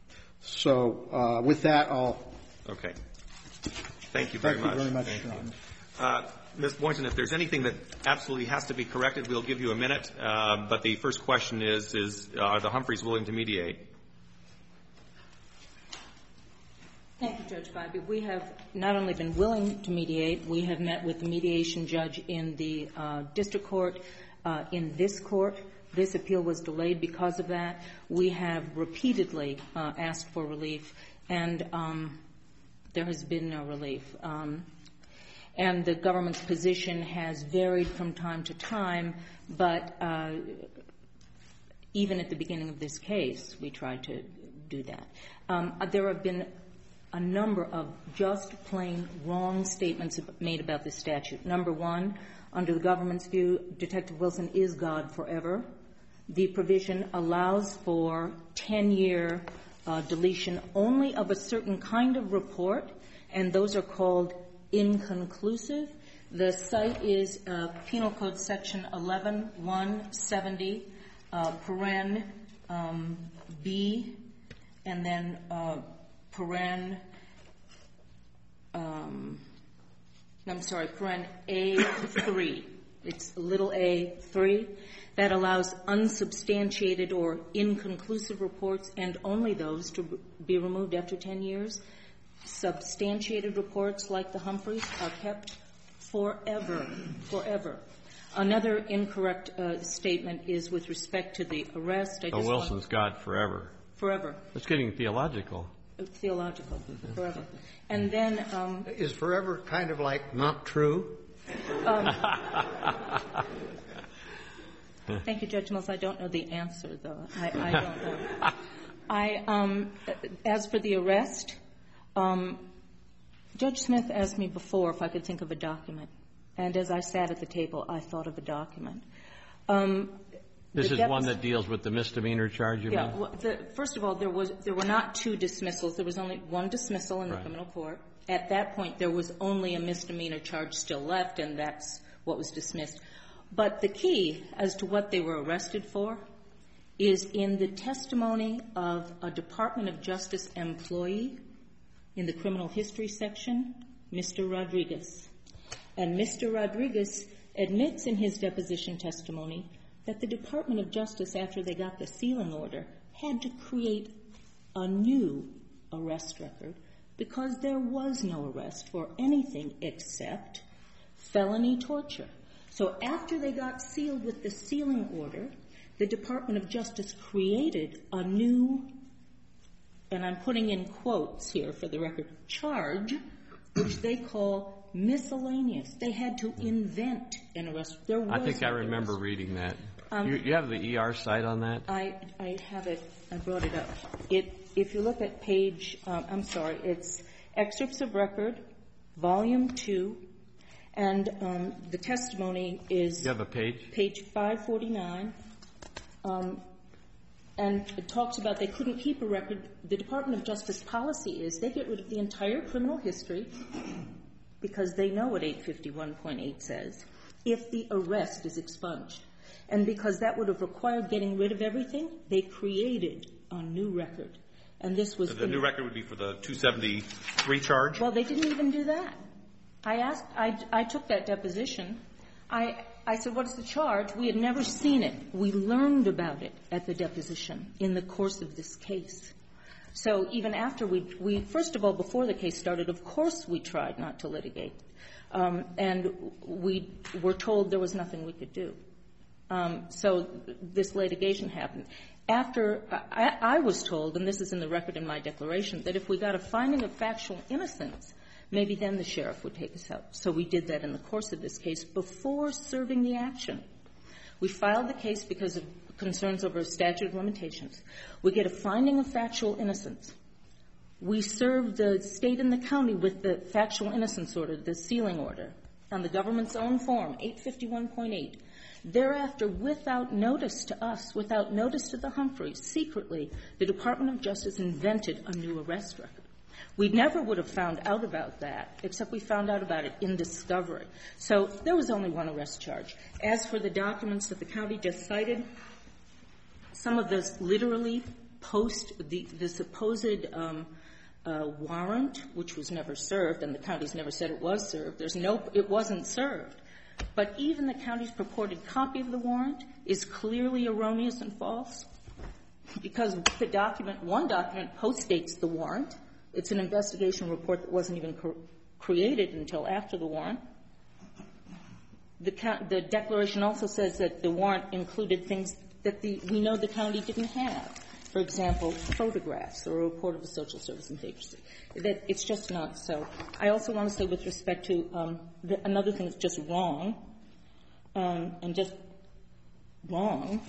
So uh, with that, I'll... Okay. Thank you very Thank much. you very much, Thank Your you. Honor. Uh, Miz Boynton, if there's anything that absolutely has to be corrected, we'll give you a minute. Uh, but the first question is, is are the Humphreys willing to mediate? Thank you, Judge Bybee. We have not only been willing to mediate, we have met with the mediation judge in the uh, district court, uh, in this court. This appeal was delayed because of that. We have repeatedly uh, asked for relief, and um, there has been no relief. Um, and the government's position has varied from time to time, but uh, even at the beginning of this case, we tried to do that. Um, there have been a number of just plain wrong statements made about this statute. Number one, under the government's view, Detective Wilson is God forever. The provision allows for ten-year uh, deletion only of a certain kind of report, and those are called inconclusive. The site is uh, Penal Code Section eleven one seventy, uh, paren um, B, and then uh, paren, um, I'm sorry, paren A three. It's little a three. That allows unsubstantiated or inconclusive reports and only those to be removed after ten years. Substantiated reports like the Humphreys are kept forever, forever. Another incorrect uh, statement is with respect to the arrest. I Oh, just Wilson's want, God forever. forever. It's getting theological. Theological, forever. And then... Um, Is forever kind of like not true? um, Thank you, Judge Mills. I don't know the answer, though. I, I don't know. I, um, as for the arrest, um, Judge Smith asked me before if I could think of a document. And as I sat at the table, I thought of a document. Um, This is depos- one that deals with the misdemeanor charge, you Yeah. mean? Well, the, first of all, there was there were not two dismissals. There was only one dismissal in the Right. criminal court. At that point, there was only a misdemeanor charge still left, and that's what was dismissed. But the key as to what they were arrested for is in the testimony of a Department of Justice employee in the criminal history section, Mister Rodriguez. And Mister Rodriguez admits in his deposition testimony that the Department of Justice, after they got the sealing order, had to create a new arrest record because there was no arrest for anything except felony torture. So after they got sealed with the sealing order, the Department of Justice created a new, and I'm putting in quotes here for the record, charge, which they call miscellaneous. They had to invent an arrest. There was I think no I remember arrest. reading that. Um, you, you have the E R site on that? I, I have it. I brought it up. It, if you look at page, um, I'm sorry, it's excerpts of record, volume two, and um, the testimony is You have a page? page five forty-nine. Um, and it talks about they couldn't keep a record. The Department of Justice policy is they get rid of the entire criminal history because they know what eight fifty-one point eight says if the arrest is expunged. And because that would have required getting rid of everything, they created a new record. And this was The new record would be for the two seventy-three charge? Well, they didn't even do that. I asked, I, I took that deposition. I, I said, what is the charge? We had never seen it. We learned about it at the deposition in the course of this case. So even after we, we first of all, before the case started, of course we tried not to litigate. Um, and we were told there was nothing we could do. Um, so this litigation happened. After, I, I was told, and this is in the record in my declaration, that if we got a finding of factual innocence, maybe then the sheriff would take us out. So we did that in the course of this case before serving the action. We filed the case because of concerns over a statute of limitations. We get a finding of factual innocence. We serve the state and the county with the factual innocence order, the sealing order, on the government's own form, eight fifty-one point eight. Thereafter, without notice to us, without notice to the Humphreys, secretly, the Department of Justice invented a new arrest record. We never would have found out about that, except we found out about it in discovery. So there was only one arrest charge. As for the documents that the county just cited, some of those literally post the, the supposed um, uh, warrant, which was never served, and the counties never said it was served. There's no, it wasn't served. But even the county's purported copy of the warrant is clearly erroneous and false because the document, one document postdates the warrant. It's an investigation report that wasn't even cr- created until after the warrant. The, co- the declaration also says that the warrant included things that the, we know the county didn't have. For example, photographs or a report of a social service integrity. That it's just not so. I also want to say with respect to um, the, another thing that's just wrong, um, and just wrong,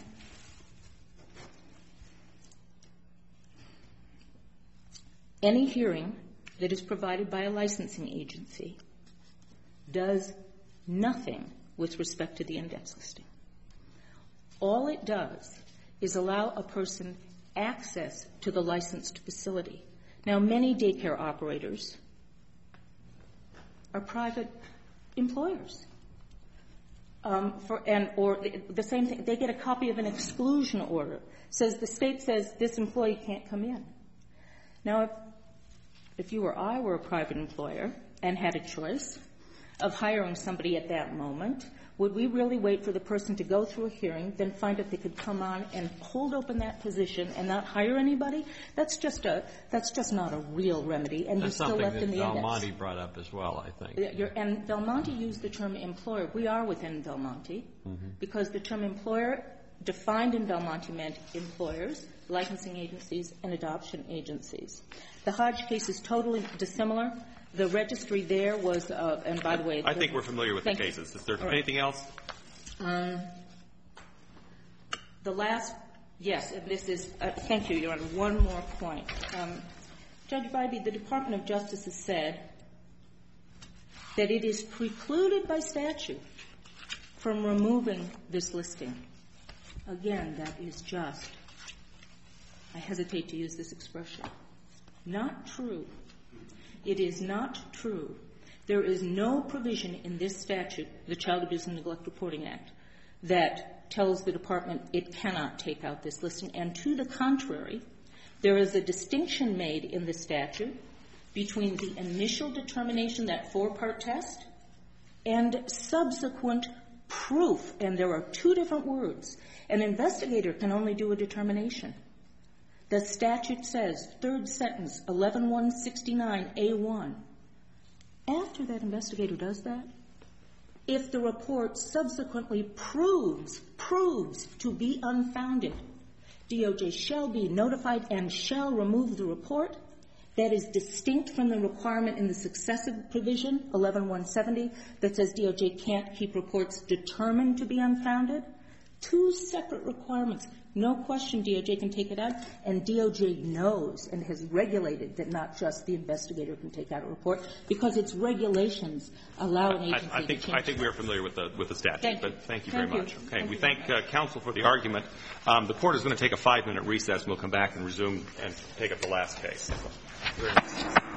any hearing that is provided by a licensing agency does nothing with respect to the index listing. All it does is allow a person access to the licensed facility. Now, many daycare operators are private employers. Um, for, and, or the, the same thing, they get a copy of an exclusion order. Says the state says this employee can't come in. Now, if, if you or I were a private employer and had a choice of hiring somebody at that moment, would we really wait for the person to go through a hearing, then find if they could come on and hold open that position and not hire anybody? That's just a that's just not a real remedy, and you're still left in the index. That's something that Belmonte brought up as well, I think. You're, and Belmonte used the term employer. We are within Belmonte mm-hmm. because the term employer defined in Belmonte meant employers, licensing agencies, and adoption agencies. The Hodge case is totally dissimilar. The registry there was, uh, and by the way... I think we're familiar with the cases. Is there right. anything else? Um, the last, yes, this is, uh, thank you, Your Honor, one more point. Um, Judge Bybee, the Department of Justice has said that it is precluded by statute from removing this listing. Again, that is just, I hesitate to use this expression, not true. It is not true. There is no provision in this statute, the Child Abuse and Neglect Reporting Act, that tells the Department it cannot take out this listing. And to the contrary, there is a distinction made in the statute between the initial determination, that four-part test, and subsequent proof. And there are two different words. An investigator can only do a determination. The statute says, third sentence, eleven one sixty-nine A one. After that investigator does that, if the report subsequently proves, proves to be unfounded, D O J shall be notified and shall remove the report. That is distinct from the requirement in the successive provision, eleven one seventy, that says D O J can't keep reports determined to be unfounded. Two separate requirements. No question D O J can take it out, and D O J knows and has regulated that not just the investigator can take out a report, because its regulations allow an agency I, I think, to change I think we are familiar with the, with the statute, thank but thank you thank very you. much. Okay, Thank we you. thank uh, counsel for the argument. Um, the court is going to take a five-minute recess, and we'll come back and resume and take up the last case.